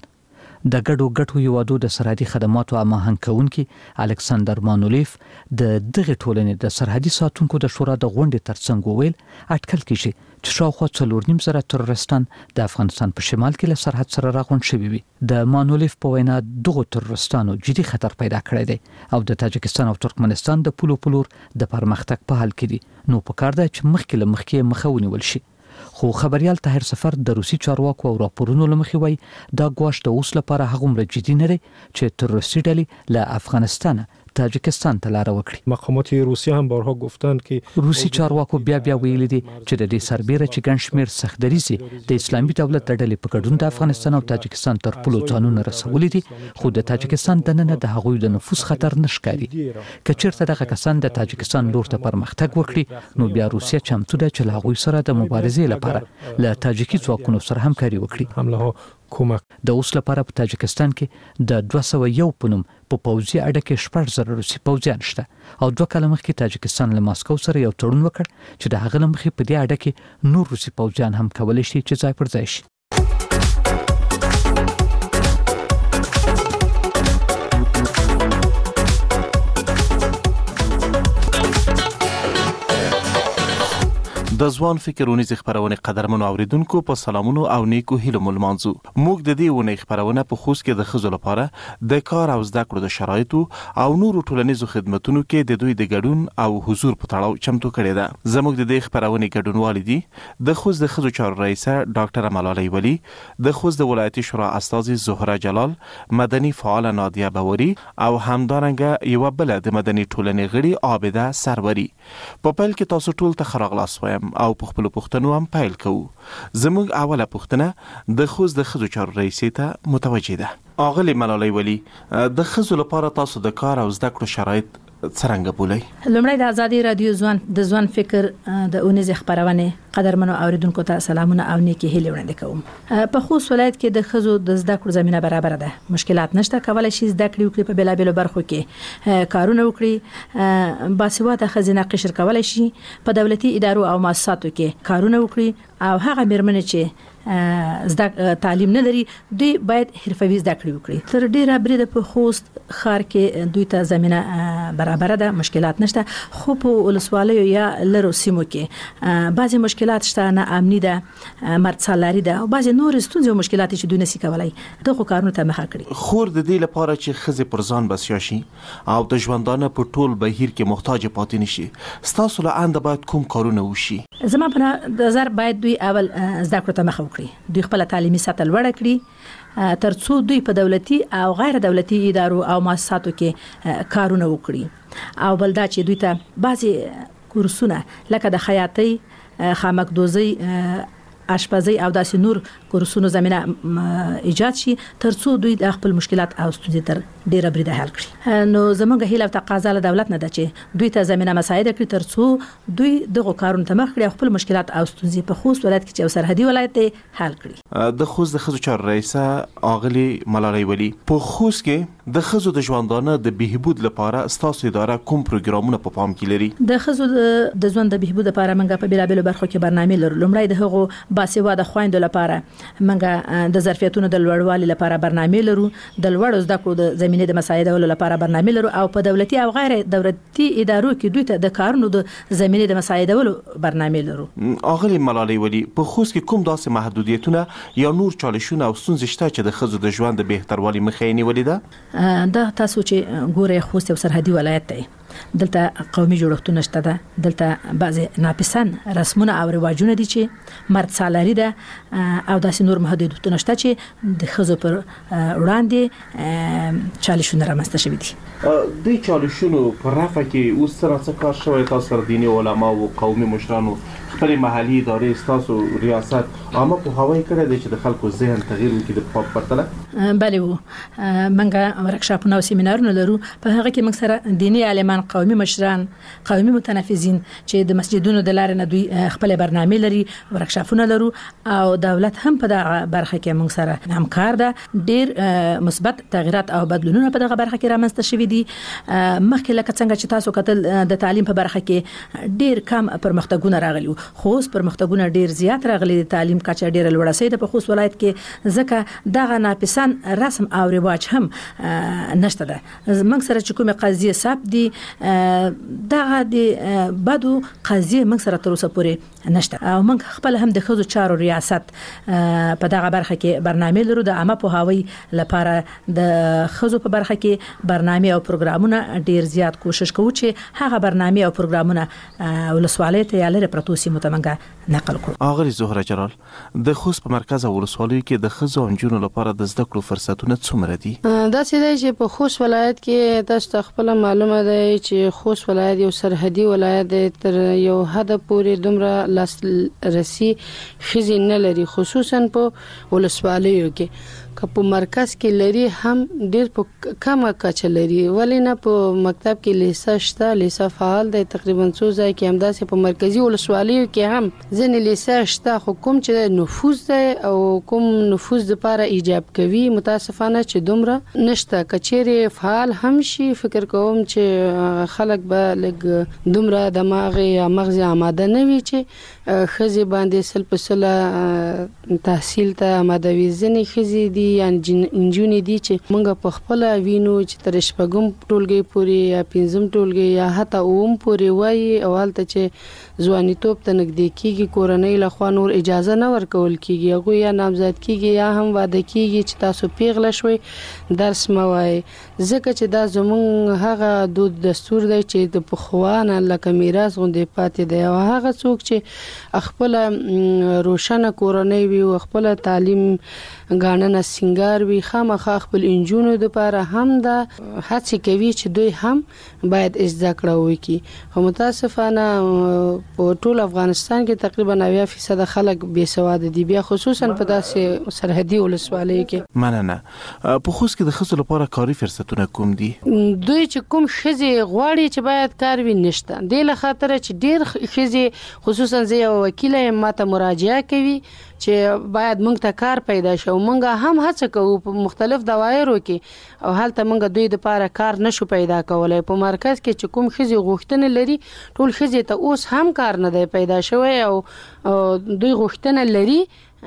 د ګډو ګټو هیوادو د سرحدي خدماتو هماهنګ کوونکي الکساندر مانولیف د دغه ټولنې د سرحدي ساتونکو د شورا د غونډې ترڅنګ وویل اټکل کیږي چې شاوخوا څلور نیم زره تروریستان د افغانستان په شمال کې له سرحد سره راغونډ شوي وي. د مانولیف په وینا دغو تروریستانو جدي خطر پیدا کړی دی او د تاجکستان او ترکمنستان د پولو په لور د پرمختګ په حال کې دي، نو پکار ده چې مخکې له مخکې مخه ونیول شي. خو خبريال طاهر سفر د روسي چارواکو او راپورونو لمخې وایي دا ګواښ د اوس لپاره هغومره جدي نه دی چې تروریستي ډلې له افغانستان تاجکستان ته لار وکړي. مقامات روسیه هم بارها گفتند که روسي چارواکو بیا بیا ویلي دي چې د دې سربېره چې ګڼ شمېر سختدریزي د اسلامي دولت د ډلې په ګډون د افغانستان او تاجکستان تر پلو ځانونه رسولي دي، خو د تاجکستان دننه د هغوی د نفوذ خطر نه ښکاري. که چېرته دغه کسان د تاجکستان لور ته پرمختګ وکړي نو بیا روسیه چمتو ده چې له هغوی سره د مبارزې لپاره له تاجکي ځواکونو سره همکاري وکړي. حمله ها کومک د اوس لپاره په تاجکستان کې د دوه سوه یو په نوم په پوځي اډه کې شپږ زره روسي پوځیان شته او دوه کاله مخکې تاجکستان له ماسکو سره یو تړون وکړ چې د هغه له مخې په دې اډه کې نور روسي پوځیان هم کولی شي چې ځای پر ځای شي. د ځوان فکر ونیز خبرونه قدرمنو اوریدونکو په سلامونو او نیکو هیلو ملمانځو. موږ د دې ونې خبرونه په خوست کې د خزو لپاره د کار او زده کړو د شرایطو او نورو ټولنیزو خدماتونو کې د دوی د ګډون او حضور په تړاو چمتو کړي ده. زموږ د دې خبرونه ګډونوال دي د خوست د خزو چارو رئیسه ډاکټر ملالۍ ولی، د خوست د ولایتي شورا استاذ زهره جلال، مدني فعال نادیه باوري او همدارنګه یو بل د مدني ټولنې غړي عابده سروري. په پیل کې تاسو ټول ته خراغلاس وایم او په خپل پوښتنو هم پیل کوو. زموږ اوله پوښتنه د خوست د خزو چارو رئیسې ته متوجه ده. اغلی ملالۍ ولی، د خزو لپاره تاسو د کار او زده کړو شرایط څرنګه بولئ؟ لومړی د ازادي رادیو ځوان د ځوان فکر د اونیز خبرونه قدرمنو اوریدونکو ته سلامونه او نیکی هیلې وړاندې کوم. په خوست ولایت کې د خزو د زده کړو زمينه برابر ده، مشکلات نشته، کولای شي زده کړې وکړي، په بلابلو برخو کې کارونه وکړي، باسواده خزینه قشر کولای شي په دولتي ادارو او مؤسساتو کې کارونه وکړي او هغه مېرمنې چې زده تعلیم نه لري دوی باید حرفوي زده کړې وکړي. تر ډیره بریده په خوست ښار کې دوی ته زمينه برابر ده، مشکلات نشته، خو په ولسوالیو یا لرو سیمو کې بعضی مشکلات شته، نه امني ده، مرڅالاري ده او بعضی نور ستونزې او مشکلات چې دوی نشي کولای دغه کارونه ته مخه کړي. خور د دې لپاره چې خزه پر ځان بسیا شي او د ژوندانه په ټول بهیر کې محتاج پاتې نشي، ستاسو له اند باید کوم کارونه وشي؟ زما په نظر باید دوی اول زده کړو ته مخه وکړي، دوی خپل تعلیمي سطح لوړه کړي ترڅو دوی په دولتي او غیر دولتي ادارو او مؤسساتو کې کارونه وکړي او بل دا چې دوی ته بعضي کورسونه لکه د خیاطۍ، خامکدوزي، آشپزي او داسې نور کورسونو زمينه ایجاد شي ترڅو دوی د خپل مشکلات او ستونزې تر ډیره بریده حل کړي. نو زمونږ هیله او تقاضا له دولت نه ده چې دوی ته زمينه مساعد کړي ترڅو دوی دغه کارونه ته مخ کړي، خپل مشکلات او ستونزې په خوست ولایت کې چې سرحدي ولایت دی حل کړي. د خوست د خزو چارو رئیسه اغلی ملالۍ ولی، په خوست کې د خزو د ژوندانه د بهبود لپاره ستاسو اداره کوم پروګرامونه په پام کې لري؟ د خزو د ژوند د بهبود لپاره موږ په بلابلو برخو کې برنامه لرو. لومړی د هغو باسواده خويندو لپاره موږ د ظرفیتونو د لوړوالي لپاره برنامه لرو، د لوړو زده کړو د زمينه د مساعدولو لپاره برنامه لرو او په دولتي او غیر دولتي ادارو کې دوی ته د کارونو د زمينه د مساعدولو برنامه لرو. اغلی ملالۍ ولی، په خوست کې کوم داسې محدودیتونه یا نور چالشونه او ستونزې شته چې د خزو د ژوند د بهتروالي مخه یې نیولې ده؟ دا تاسو چې ګوره خوست یو سرحدي ولایت دی، دلته قومي جوړښتونه شته ده، دلته بعضی ناپسند رسمونه او رواجونه دي چې مرد سالاري ده او داسې نور محدودیتونه شته چې د خزو پر وړاندې چالشونه رامنځته شوي دي. د چالشونو په رفع کې اوس څه کار شوی؟ تاسو سره دیني علما او قومي مشرانو خپل محلي ادارې تاسو ریاست عامه په هوای کړی دی چې د خلکو ذهن تغییر وکړي د په پرتله؟ بله وو، موږ ورکشاپونه او سیمینارونه لرو، په هغه کې موږ سره دیني عالمان، قومي مشران، قومي متنفذین چې د مسجدونو د لارې نه دوی خپل برنامه لري، ورکشاپونه لرو او دولت هم په دغه برخه کې موږ سره همکار ده. ډیر مثبت تغیرات او بدلونونه په دغه برخه کې رامنځته شوي دي. مخکې لکه څنګه چې تاسو کتل د تعلیم په برخه کې ډیر کم پرمختګونه راغلي، خو اوس پرمختګونه ډیر زیات راغلي، د تعلیم کچه ډیر لوړه سي د خوست ولایت کې، ځکه دغه ناپسند رسم او رواج هم نشته ده. موږ سره چې کومه قضیه ثبت دي دغه د بدو قضیه موږ سره تر اوسه پورې نشته او موږ خپل هم د خزو چارو ریاست په دغه برخه کې برنامه لرو د عامه پوهاوی لپاره د خزو په برخه کې برنامه او پروګرامونه ډیر زیات کوشش کوو چې هغه برنامه او پروګرامونه ولسوالۍ ته یالره پروتوسی متمنګه نقل کړو. اغلی زهره جلال د خوست په مرکز او ولسوالیو کې د خزو او نجونو لپاره د زده کړو فرصتونه څومره دي؟ دا څه دی چې په خوست ولایت کې تاسو خپل معلومه ده چې خوست ولایت یو سرحدي ولایت دی تر یو حد پورې دومره لاس رسی خزي نه لري خصوصا په ولسوالیو کې که په مرکز کې لري هم ډیر په کمه کچه لري ولې نه په مکتب کې لیسا شته لیسا فعال دی تقریبا څو ځای کې همداسې په مرکزی ولسوالیو کې هم ځینې لیسا شته خو کوم چې نفوذ دی او کوم نفوذ لپاره ایجاب کوي متاسفانه چې دومره نشته کچېره فعال هم شي فکر کوم چې خلک به لګ دومره دماغ یا مغز آماده نه وي چې خزي باندې سل په سل تحصیل ته آماده وي ځینې خزي دي یا انجونې دي چې موږ په خپل وینو چې تر شپږم ټولګي پورې یا پنځم ټولګي یا حتی اوم پورې وایي او حالت چې ځواني توپ ته نږدې کیږي کورنۍ له خوا نور اجازه نه ورکول کیږي هغه یا نامزد کیږي یا هم واده کیږي چې تاسو پیغله شوي درس موای ځکه چې دا زمون هغه دود دستور دی چې د پخوانه لکه میراث غوندې پاتې دی او هغه څوک چې خپل روشنه کورنۍ وي او خپل تعلیم غاڼه سنگار وی خامخا خپل انجونو د لپاره هم دا هڅه کوي چې دوی هم باید زده کړه وکړي خو متاسفانه په ټول افغانستان کې تقریبا نوي فیصد خلک بې سواد دي بیا خصوصا په داسې سرحدي ولسوالیو کې مننه په خوست کې د خزو لپاره کاري فرصتونه کوم دي دوی چې کوم خزي غواړي چې باید کار وي نشته د له خاطر چې ډیر خزي خصوصا زه یو وکیل یم ماته مراجعه کوي چې باید موږ ته کار پیدا شي موږ هم هڅه کوو په مختلف دوایرو کې او حالت موږ دوی د لپاره کار نشو پیدا کولای په مرکز کې چې کوم خزي غوښتنه لري ټول خزي ته اوس هم کار نه دی پیدا شوی او دوی غوښتنه لري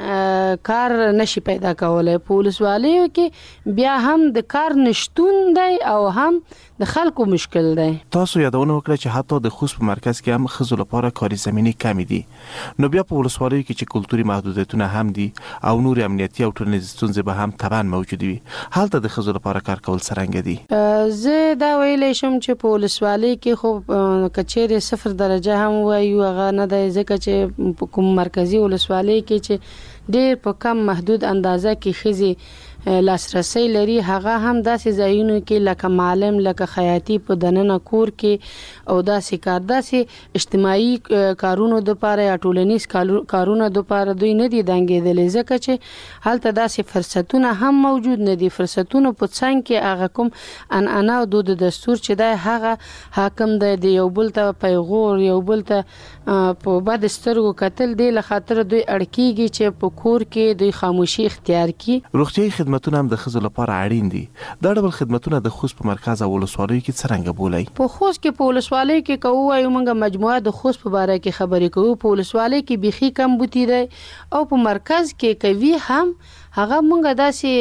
کار نشي پیدا کولای په ولسوالیو کې بیا هم د کار نشټون دی او هم د خلکو مشکل دی تاسو یادونه وکړه چې حتی د خوست په مرکز کې هم خزو لپاره کاري زمینه کمی دي نو بیا په ولسوالیو کې چې کلتوري محدودیتونه هم دي او نور امنیتي او ټولنیز ستونزې به هم طبعا موجود وي هلته د خزو لپاره کار کول څنګه دي زه دا ویلې شم چې په ولسوالۍ کې خو کچېره صفر درجه هم وایو هغه نه دی ځکه چې کوم مرکزی ولسوالۍ کې چې ډېر په کم محدود اندازه کې خزي لاسرسي لري هغه هم داسې ځایونو کې لکه معلم لکه خیاطي په دننه کور کې او داسې کار داسې اجتماعي کارونو د لپاره یا ټولنیز کارونو د لپاره دوی نه دي دنګېدلې ځکه چې هلته داسې فرصتونه هم موجود نه دي فرصتونه په څنګه کې هغه کوم ان انا او د دستور چې دا هغه حاکم دی یو بل ته پیغور یو بل ته په بد سترګو قتل دی له خاطر دوی اړکیږي چې په کور کې دوی خاموشي اختیار کړي روغتيایي خدمتونه هم د خزو لپاره اړین دي دا ډول خدمتونه د خوست په مرکز او ولسوالیو کې څنګه بولای په خوست کې په ولسوالیو کې کوو یو موږ مجموعه د خوست په اړه کې خبرې کوو په ولسوالیو کې بيخي کم بوتي دی او په مرکز کې کوي هم هغه مونږه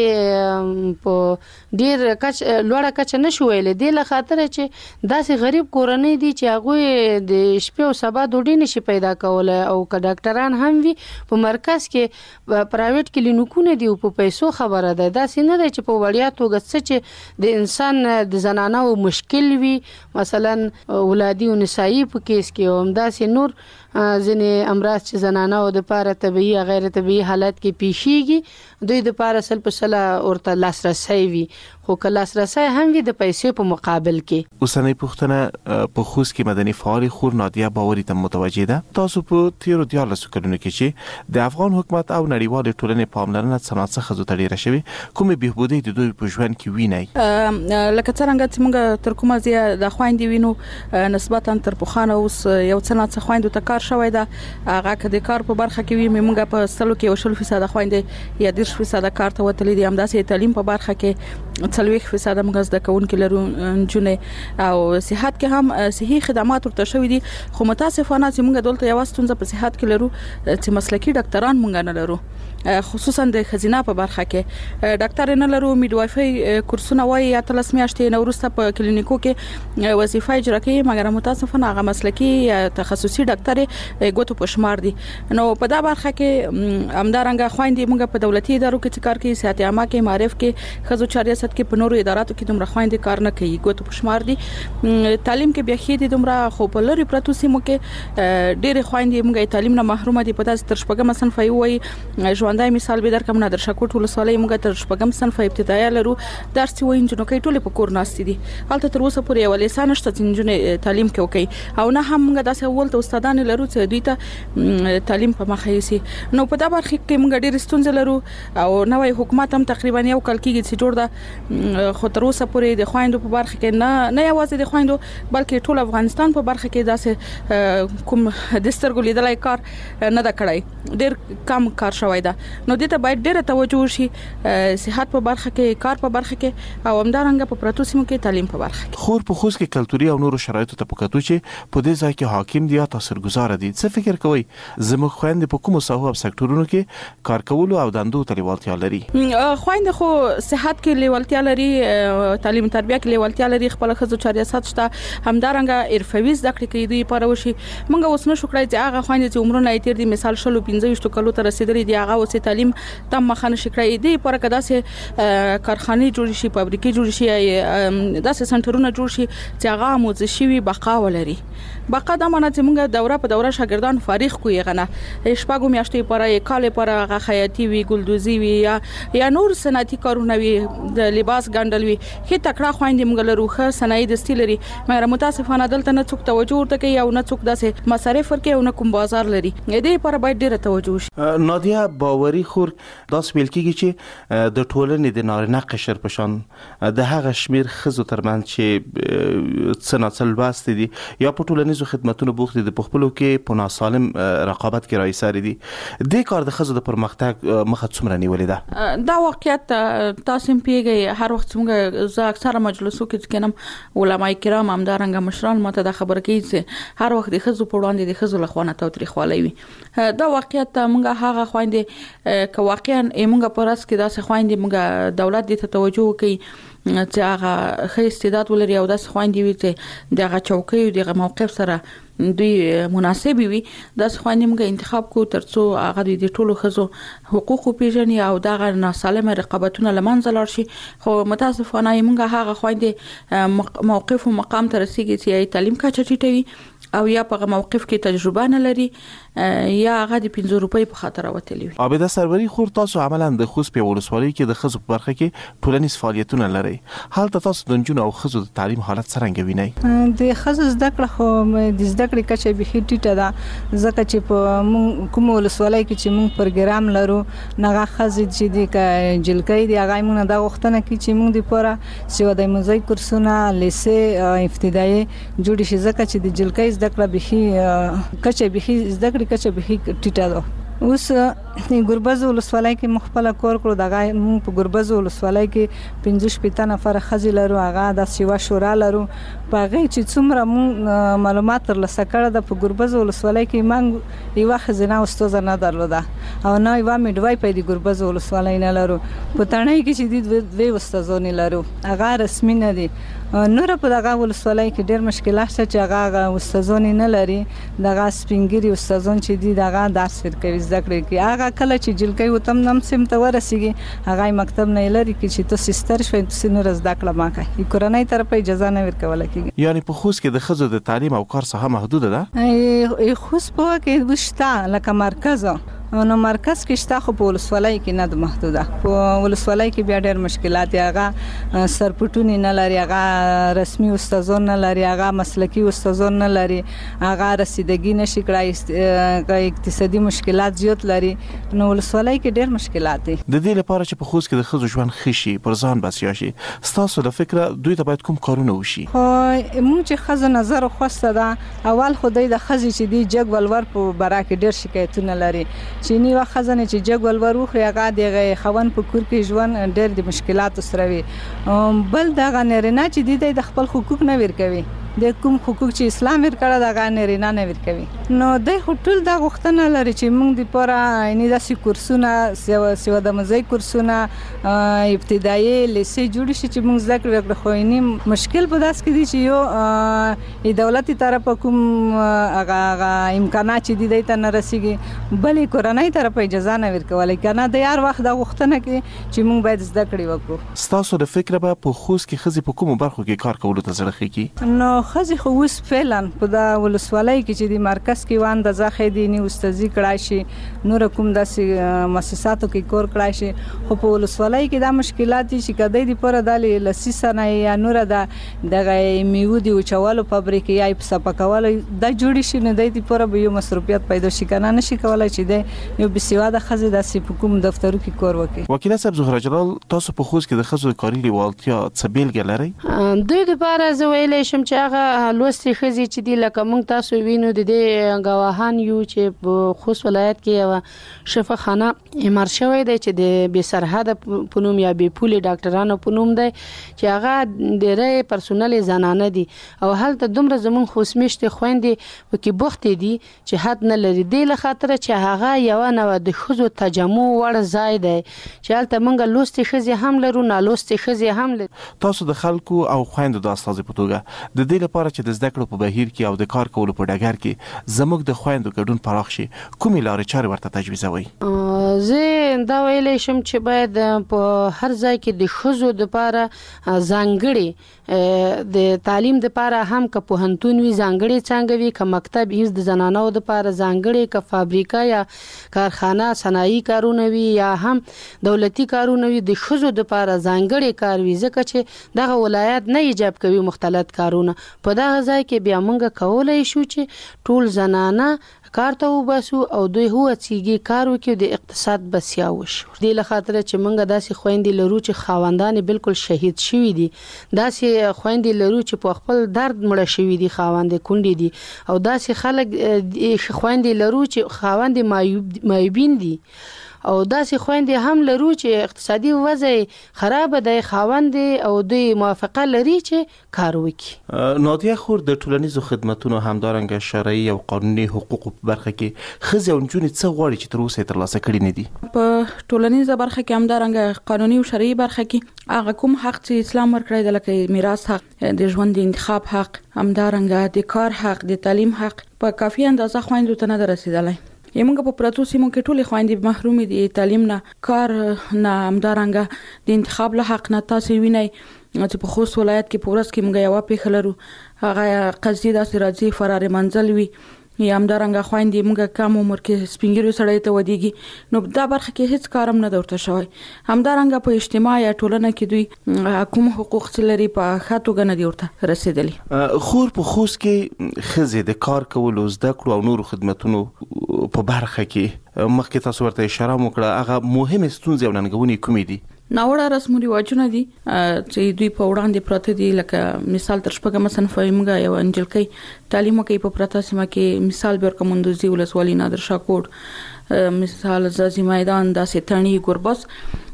داسې په ډیر کچ لوړه کچ نشو ویلې د له خاطر چې داسې غریب کورنۍ دي چې هغه د شپې او سبا ډوډۍ نشي پیدا کولای او که ډاکټران هم وي په مرکز کې پرایویټ کلینیکونه دي او په پیسو خبره ده داسې نه دی چې په وړیا توګه څه چې د انسان د زنانو مشکل وي مثلا ولادي او نسایي په کیس کې هم داسې نور ځنې امراض چې زنانو د لپاره طبيعي غیر طبيعي حالت کې پیښیږي دوی د لپاره سل په سل ورته لاسرسي وي خو که لاسرسي هم وي د پیسې په مقابل کې اوسنۍ پوښتنه په خوست کې مدني فعال خور نادیه باوري ته متوجه ده تاسو په تیرو دیارلسو کلونو کې چې د افغان حکومت او نړیوال ټولنې پاملرنه څنګه خزو ته ډیره شوی کومې بهبودي د دوی په ژوند کې ویني لکه څنګه چې موږ تر کومه ځای د خويندې وینو نسبتا تر پوخانه اوس یو څه نه خويندو ته کار شوی ده هغه که د کار په برخه کې وي موږ په سلو کې یو شل فیصد خويندې یا ډیر فیصد کار ته وتلې دي همداسې تعلیم په برخه کې څلويخ فیصد موږ زده کوونکي لرو جنې او صحت کې هم صحي خدمات ورته شوې دي خو متاسفانه چې موږ دلته یو ستونزه په صحت کې لرو چې مسلکي ډاکټران موږ نه لرو خصوصا د خزینه په برخه کې ډاکټر نه لرو میډوایفي کورسونه وایي یا تلس میاشتې نو ورسته په کلینیکو کې وظیفه اجرا کوي مګر متاسفانه هغه مسلکي تخصصي ډاکټر ګوتو په شمار دي نو په دا برخه کې امدارنګه خويندې موږ په دولتي ادارو کې کار کوي صحت عامه کې معرف کې خزو چاریاست کې په نورو اداراتو کې دومره خويندې کار نه کوي ګوتو په شمار دي تعلیم کې بیا خې دي دومره خو په لری پرتو سیمو کې ډېر خويندې موږ تعلیم نه محروم دي په داس تر شپږم صنف وي ژوندای مثال به درکم نه در شکوټ ولسوالۍ موږ تر شپږم صنف ابتدایي لرو درس وایي انجنونو کې ټوله په کور ناستې دي حالت تر اوسه پورې ولې سان نشته چې انجنونو تعلیم کوي او نه هم موږ داسې ولته استادان لرو چې دوی ته تعلیم په مخه یې نو په دا برخه کې موږ ډېر ستونزې لرو او نوې حکومت هم تقریبا یو کال کېږي چې جوړ ده خو تر اوسه پورې د خويندو په برخه کې نه نه یوازې د خويندو بلکې ټول افغانستان په برخه کې داسې کوم د سترګو لیدلای کار نه دا کړای ډېر کم کار شوی ده نو دته باید ډېر توجه شي صحت په برخه کې کار په برخه کې او همدارنګه په پراتو سیمو کې تعلیم په برخه کې خور په خوست کې کلتوري او نورو شرایطو ته پکاتو چې په دې ځای کې حاکم دي یا تاثیرګذار دي څه فکر کوي زموږ خويندې په کومو ساحو او سکتورونو کې کار کول او دندو ته لیوالتیا لري خويندې خو صحت کې لیوالتیا لري تعلیم تربیه کې لیوالتیا لري خپل خزو چاریاست شته همدارنګه عرفوي زده کړې کوي دوی پروشي موږ اوس نه شو کړای چې هغه خويندې چې عمرونه یې تیر دي مثال شلو پنځه کلو ته رسیدلې دي هغه اوس تعلیم تم مخانه شکړې دي پر کدا سه کارخانه جوړ شي فابریکې جوړ شي داسې سنټرونه جوړ شي چې هغه موزه شي بقا ولري بقا د معنی چې موږ دوره په دوره شاګردان فارغ کوی غنه شپږو میاشتې پر یې کال پر هغه خیاطي وی ګلدوزي وی یا یا نور صنعتي کارونه وی د لباس ګندل وی هي تکړه خويندې موږ لروخه صنایع د ستیلري مګر متاسفانه دلته نه څوک توجه ورته کوي او نه څوک داسې مصارف ورکوي او نه کوم بازار لري دې پر باید ډیره توجه شي نادیا باوري خور داس ویل کیږي چې د ټولنې د نارینه قشر پشان د هغه شمیر خزو ترمن چې څنګه باست دي یا په ټولنیزو خدماتونو بوخت دي په خپلو کې په ناسالم رقابت کې راځي دي د کار د خزو د پرمختګ مخه څومره نیولې ده دا واقعیت تاسو پیږي هر وخت موږ ز اکثره مجلسو کې کېنم علماء کرام همدارنګه مشران ماته د خبر کوي چې هر وخت د خزو په وړاندې د خزو لخوانه توتریخوالي وي دا واقعیت موږ هغه خويندې ک واقعا موږ په راس کې داسې خويندې موږ دولت دې ته توجه کوي چې هغه خې استعداد ولري او داسې خويندې وي چې دغه چوکۍ او دغه موقف سره دوی مناسب وي داسې خويندې موږ انتخاب کو ترڅو هغه د ټولو خزو حقوق پیژني او دغه ناسالمه رقابتونه لمنځه لاړ شي خو متاسفانه موږ هغه خويندې موقف او مقام ته رسیدي چې تعلیم کا چټیټوي او یا په موقف کې تجربه نه لري یا هغه د پنځه روپۍ په خاطر وتلی وي عابده سروري خور تاسو عملاً د خوست په ولسوالۍ کې د خزو په برخه کې ټولنیز فعالیتونه لري حالت تاسو د جنونو او خزو د تعلیم حالت څنګه وینئ د خزو زده کړه خو د زده کړې کچه به هټ ټیټه ده ځکه چې په کوم ولسوالۍ کې چې موږ پروګرام لرو نغه خزو چې د جلکۍ دی هغه موږ د غوښتنه کې چې موږ د پوره سیو د موزیک کورسونه لیسه ابتدایي جوړ شي ځکه چې د جلکۍ زده کړه به کچه به زده کړې کچه به ټیټه ده اوس ګربز ولسوالۍ کې مخبل کور کړو دغه مون په ګربز ولسوالۍ کې پنځه شپږ نفر خزي لرو هغه د سیوا شورا لرو پاغه چې څومره مون معلومات تر لاسه کړه د په ګربز ولسوالۍ کې مانګ یو خزینه استاد نه درلوده او نه یو میډوای په دې ګربز ولسوالۍ نه لرو په تڼۍ کې چې د دوی استادونه لرو هغه رسمي نه دي نور په دغه ولسوالۍ کې ډېر مشکلات شته چې هغه استادونه نه لري دغه سپینګری استادون چې دي دغه درس ورکوي زده کړې کې هغه کله چې جلکۍ وتم نم سم ته ورسیږي هغه مکتب نه لري چې تاسو ستر شوي تاسو نور زده کړه ما کوي کورنۍ طرف اجازه نه ورکول کېږي یعنی په خوست کې د خزو د تعلیم او کار څخه محدود ده خوست په کې وشته لکه مرکز نو مرکز کې شته خو په ولسوالۍ کې نه د محدوده په ولسوالۍ کې بیا ډېر مشکلات هغه سرپټونی نه لري هغه رسمي استادون نه لري هغه مسلکی استادون نه لري هغه رسیدګي نشي کړای اقتصادي مشکلات زیات لري نو ولسوالۍ کې ډېر مشکلات دي د دې لپاره چې په خوست کې د خزو ژوند خشي پر ځان بسیا شي تاسو د فکر دوی ته باید کوم کارونه وشي خو موږ چې خزو نظر خوسته ده اول خدای د خزي چې دی جګ ولور په برا کې ډېر شکایتونه لري چینی وا خزانه چې جګول وروخي هغه د خوان په کور کې ژوند ډېر د مشکلات سره وي بل دا غنرینه چې د خپل حقوق نه ورکوي د کوم حقوق چې اسلام ورکړه دا غنرینه نه ورکوي نو د هټل دا غوښتنه لري چې موږ د پورا یعنی داسې کورسونه سیو د مزای کورسونه ابتدایي لیسې جوړ شي چې موږ ذکر وکړو خو یې مشکل په داس کې دي چې یو د دولتي طرف کوم هغه امکانات چې دي ته نه رسیږي بلې کورنۍ طرف اجازه نه ورکولای کنه د یار وخت دا غوښتنه کې چې موږ باید زده کړې وکړو ستاسو د فکر به په خوست کې خزي په کومو برخو کې کار کولو ته زړه خېږي نو خزي خو اوس فعلا په دا ولسوالۍ کې چې د مرکز کې وان د ځخې دي نو استاذي کړای شي نور کوم داسې مؤسساتو کې کور کړای شي خو په ولسوالۍ کې دا مشکلات دي چې کدی دی پر د لسی سنه یا نور د دغه میوه دی او چوالو فابریکې یا په سپکول د جوړی شي نه دی پر به یو مصرفیت پیدا شي کنه نشي کولای چې د یو بسیواده خزي د حکومت دفترو کې کور وکړي وکیل صاحب زهرا جلال تاسو په خوست کې د خزو کاری لیوالتیا څه بیلګه لري دوی د بار زویلې شم چې هغه لوستي خزي چې دی لکه موږ تاسو وینو د دې غواهان یو چې په خوست ولایت کې یو شفاخانه امر شوی دی چې د بي سرحد پونوم یا بي پولي ډاکټرانو پونوم دی چې هغه ډېرې پرسونل زنانه دي او هلته دومره زمون خوسمشته خويندې وکي بوخت دي چې حد نه لري دی له خاطر چې هغه یو نه د خزو تجمع وړ ځای دی چې هلته موږ لوستي خزي هم لرو نه لوستي خزي هم لرو تاسو د خلکو او خويندو د استاد په توګه د دې لپاره چې د زده کړو په بهیر کې او د کار کولو په ډګر کې زموږ د خويندو ګډون پراخ شي کومې لارې چارې ورته تجویزوي زه دا ویلې شم چې باید په هر ځای کې د خزو د لپاره ځانګړي د تعلیم د لپاره هم که پوهنتون وي ځانګړي څنګه وي که مکتب هیڅ د زنانو د لپاره ځانګړي که فابریکه یا کارخانه صنایي کارونه وي یا هم دولتي کارونه وي د خزو د لپاره ځانګړي کار وي ځکه چې دغه ولایت نه ایجاب کوي مختلط کارونه په دغه ځای کې بیا موږ کولای شو چې ټول زنانه کار ته وباسو او دوی هو چیږي کار وکړي د اقتصاد بسیا وشو د له خاطر چې موږ داسې خويندې لرو چې خاوندان بالکل شهید شوی دي داسې خويندې لرو چې په خپل درد مړه شوی دي خاوندې کونډې دي او داسې خلک خويندې لرو چې خاوندې مایوبین دي او داسې خويندې هم لرو چې اقتصادي وضع خراب دی خاوند او دوی موافقه لري چې کار وکړي نادیه خور د ټولنیزو خدماتونو همدارنګه شرعي او قانوني حقوق په برخه کې خزي او نجونې څه غواړي چې تر اوسه ترلاسه کړي نه دي په ټولنیزه برخه کې همدارنګه قانوني او شرعي برخه کې هغه کوم حق چې اسلام ورکړی دی لکه میراث حق د ژوند د انتخاب حق همدارنګه د کار حق د تعلیم حق په کافي اندازه خويندو ته نه رسیدلی یمنګ په پراتو سیمو کې ټولې خويندې محروم دي تعلیم نه کار نه همدارنګه د انتخاب له حق نه تاسو وینئ چې په خوست ولایت کې پورس کې موږ یو په خلرو هغه قضیه داسې راځي فرار منزل وي یا همدارنګه خويندې موږ کم عمر کې سپینګیرو سړی ته ودیږي نو دا برخه کې هیڅ کارم نه درته شوی همدارنګه په اجتماع یا ټولنه کې دوی کوم حقوق لري په خاطو غنه دی ورته رسیدلی خور په خوست کې خزه د کار کولو زده کړو او نورو خدماتونو په برخه کې مخکې تاسو ورته اشاره وکړه هغه مهمه ستونزې او ننګونې کومې دي ناوړه رسم رواجونه دي چې دوی په وړاندې پراته دي لکه مثال تر شپږم صنف یمګه یو انجلکې تعلیم کوي په پراته سیمه کې مثال به ورکومندوزي ولسوالۍ نادر شاه کوټ مثال زازي میدان داسې تڼي ګوربس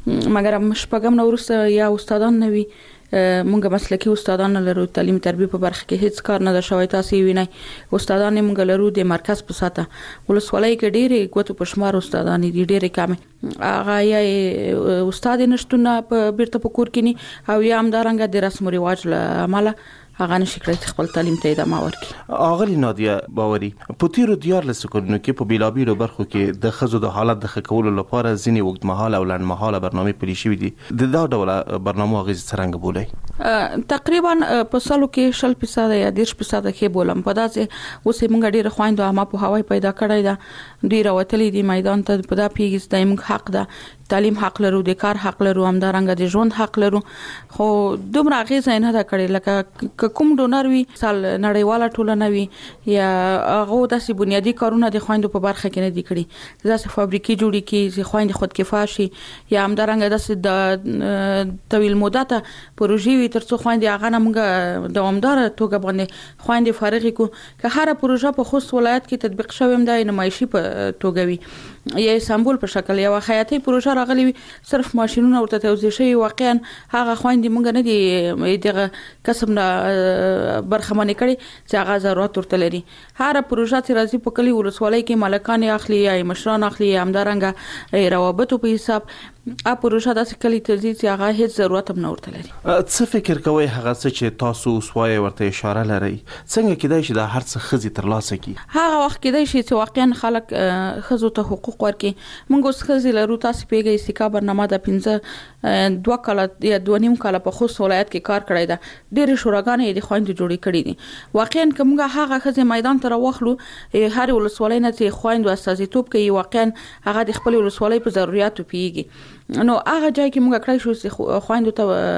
مګر شپږم نورسته یا استادان نوي مونږ مسلکي استادان لرو تعلیم تربیه په برخه کې هیڅ کار نه شوی تاسو وینئ استادان مونږ لرو د مرکز په ساته ولسوالۍ کې ډېرې کوته پښمار استادان دي ډېرې کمه هغه یا استاد نشټونه په بیرته په کور کې ني او یا همدارنګه د رسم رواج له عمله هغه نشي کړی خپل تعلیم ته ادامه ورکړي اغلی نادیه باوري په تیرو دیار لسکونو کې په بیلابیلو برخو کې د خزو د حالت د خکولو لپاره ځینې وګړمحاله او لنډمحاله برنامه پلي شوې دي د دا ډول برنامه غوښتل څنګه بولای تقریبا په سالو کې شل فیصد یا دیش فیصد کې بولم په داسې اوس موږ ډیره خويندو اما په هواي پیدا کړی دا دوی راوتلې دي میدان ته په دا پیګس د موږ حق ده تعلیم حق لرو د کار حق لرو همدارنګه د ژوند حق لرو خو دومره غیزه نه دا کړی لکه کوم ډونر وی سال نړیواله ټولنه وی یا هغه داسې بنیادی کارونه د خويندو په برخه کې نه دي کړی داسې فابریکې جوړې کی چې خويند خود کفایي یا همدارنګه داسې د طویل مدته پروژې وی ترڅو خويندې هغه نه موږ دوامدار توګه باندې خويندې فارغ کو که هر پروژه په خوست ولایت کې تطبیق شوی د نمایشي په توګه وي یا سمبول په شکل یا خیاطي پروژه راغلی وي صرف ماشينونه ورته توزیع شوی واقعا هغه خويندې موږ نه دي دغه کسب نه برخمنې کړي چې هغه ضرورت ورته لري هر پروژه چې راځي په کلی ولسوالۍ کې مالکان اخلي یا مشران اخلي یا همدارنګه روابطو په حساب ا پروژه داسې کلی ته ځي چې هغه هیڅ ضرورت هم نه ورته لري. څه فکر کوئ هغه څه چې تاسو سوای ورته اشاره لري څنګه کېدای شي دا هر څه خزي ترلاسه کی هغه وخت کېدای شي چې واقعا خلک خزو ته حقوق ورکړي موږ اوس خزي لرو تاسو پیګي سکا برنامه د پنځه دوه کال یا دوه نیم کال په خوست ولایت کې کار کړی دا ډېر شوراګانې د خويندو جوړې کړې دي واقعا کومه هغه خزي میدان ته راوخلو هر ولسوالۍ نه چې خويندو استازیتوب کوي واقعا هغه د خپل ولسوالۍ په ضرورتو پیږي نو هغه ځای کې موږ کړی شو چې خويندو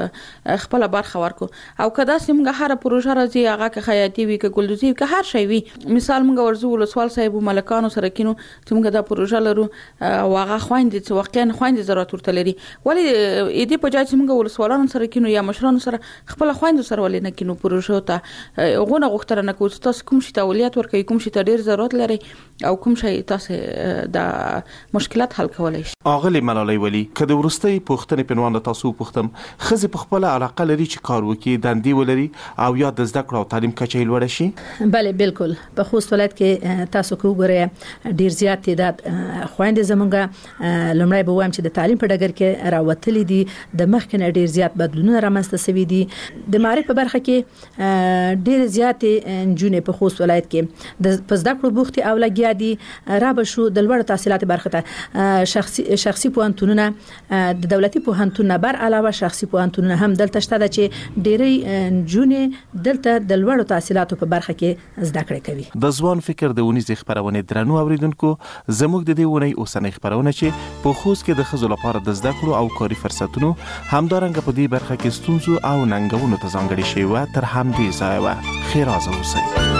ته خپل برخه ورکو او کدا چې موږ هر پروژه راځي هغه که خیاطي وي که ګلدوزي وي که هر شی وي مثال موږ ورزو ولسوال صاحب ملکانو سره کینو چې موږ دا پروژه لرو او هغه خويندې چې واقعا خويندې ضرورت ورته لري ولی اې دې په ځای چې موږ ولسوالانو سره کینو یا مشرانو سره خپل خويندو سره ولې نه کینو پروژه ته غونه غوښتنه نه کوو تاسو کوم شي تولیت ورکوي کوم شي ته ډیر ضرورت لري او کوم شي تاسو دا مشکلات حل کولای شي. اغلی ملالۍ ولی کله ورستي پوښتنې پنوان تاسو پوښتم خزي په خپل علاقه لري چې کار وکي دندې ولري او یا د زده کړو او تعلیم کچې لوړ شي؟ بله بالکل په خوست ولایت کې تاسو کو ګوره ډیر زیات تعداد خويندې زمونږه لمړی به وایم چې د تعلیم په ډګر کې راوتلې دي د مخکنه ډیر زیات بدلونونه رامنځته شوي دي د معرفت په برخه کې ډیر زیات جنې په خوست ولایت کې د زده کړو بوختي او لګیا دي را به شو د لوړ تحصیلات برخه ته شخصي شخصي پوهنتونونه د دولتي پوهنتونونه بر علاوه شخصي پوهنتونونه هم دلته شته چې ډېری جونې دلته د لوړو تحصیلاتو په برخه کې زده کړې کوي. د ځوان فکر د ونیز خبرونه درنو اوریدونکو زموږ د دې ونی اوسنۍ خبرونه چې په خوست کې د خزو لپاره د زده کړو او کاري فرصتونو همدارنګه په دې برخه کې ستونزو او ننګونو ته ځانګړي شوی و تر همدې ځای و خیرازه اوسئ.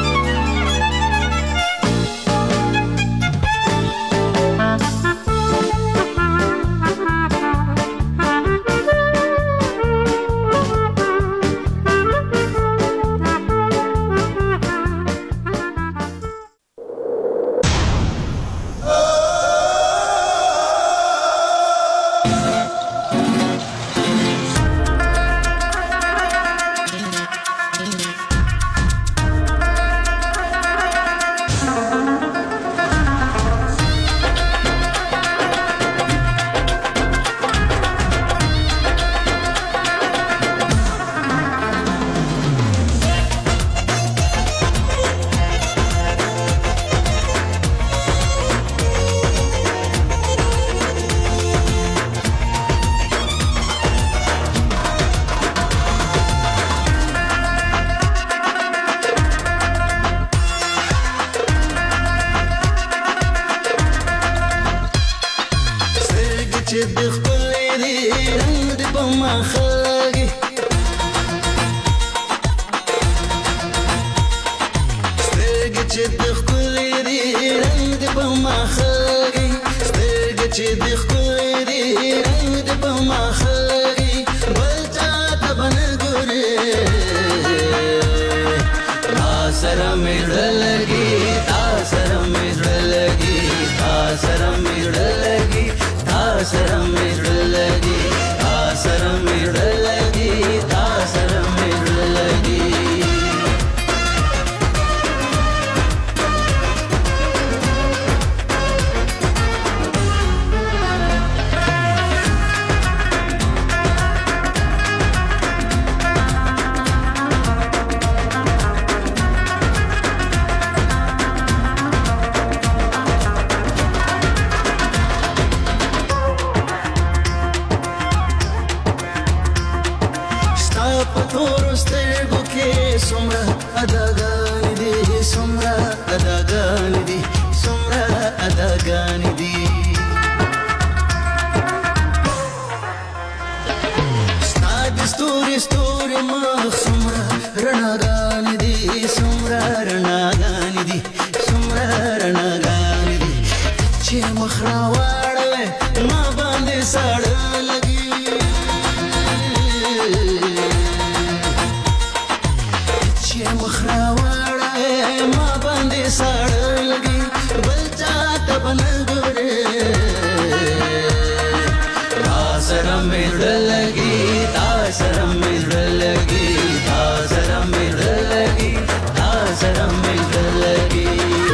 सड़ लगी बलचा तब नगरे तासरम में लगी तासरम में लगी तासरम में लगी तासरम में लगी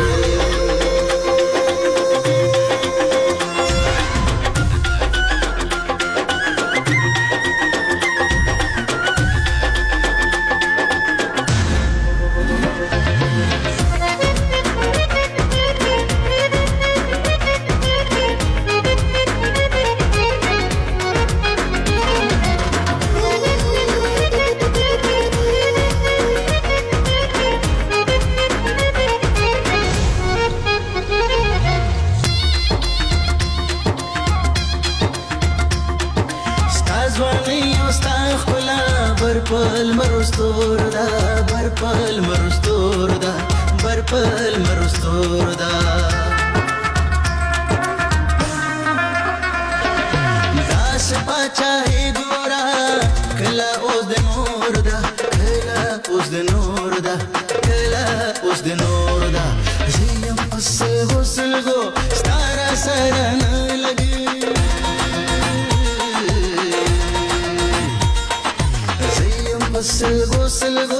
برپل مرستور دا برپل مرستور دا برپل مرستور دا داس پاچا ہے گورا کلا اوس د نور دا کلا اوس د نور دا کلا اوس د نور دا زیم پس غسل گو ستارا سرن لگی Silgo, silgo,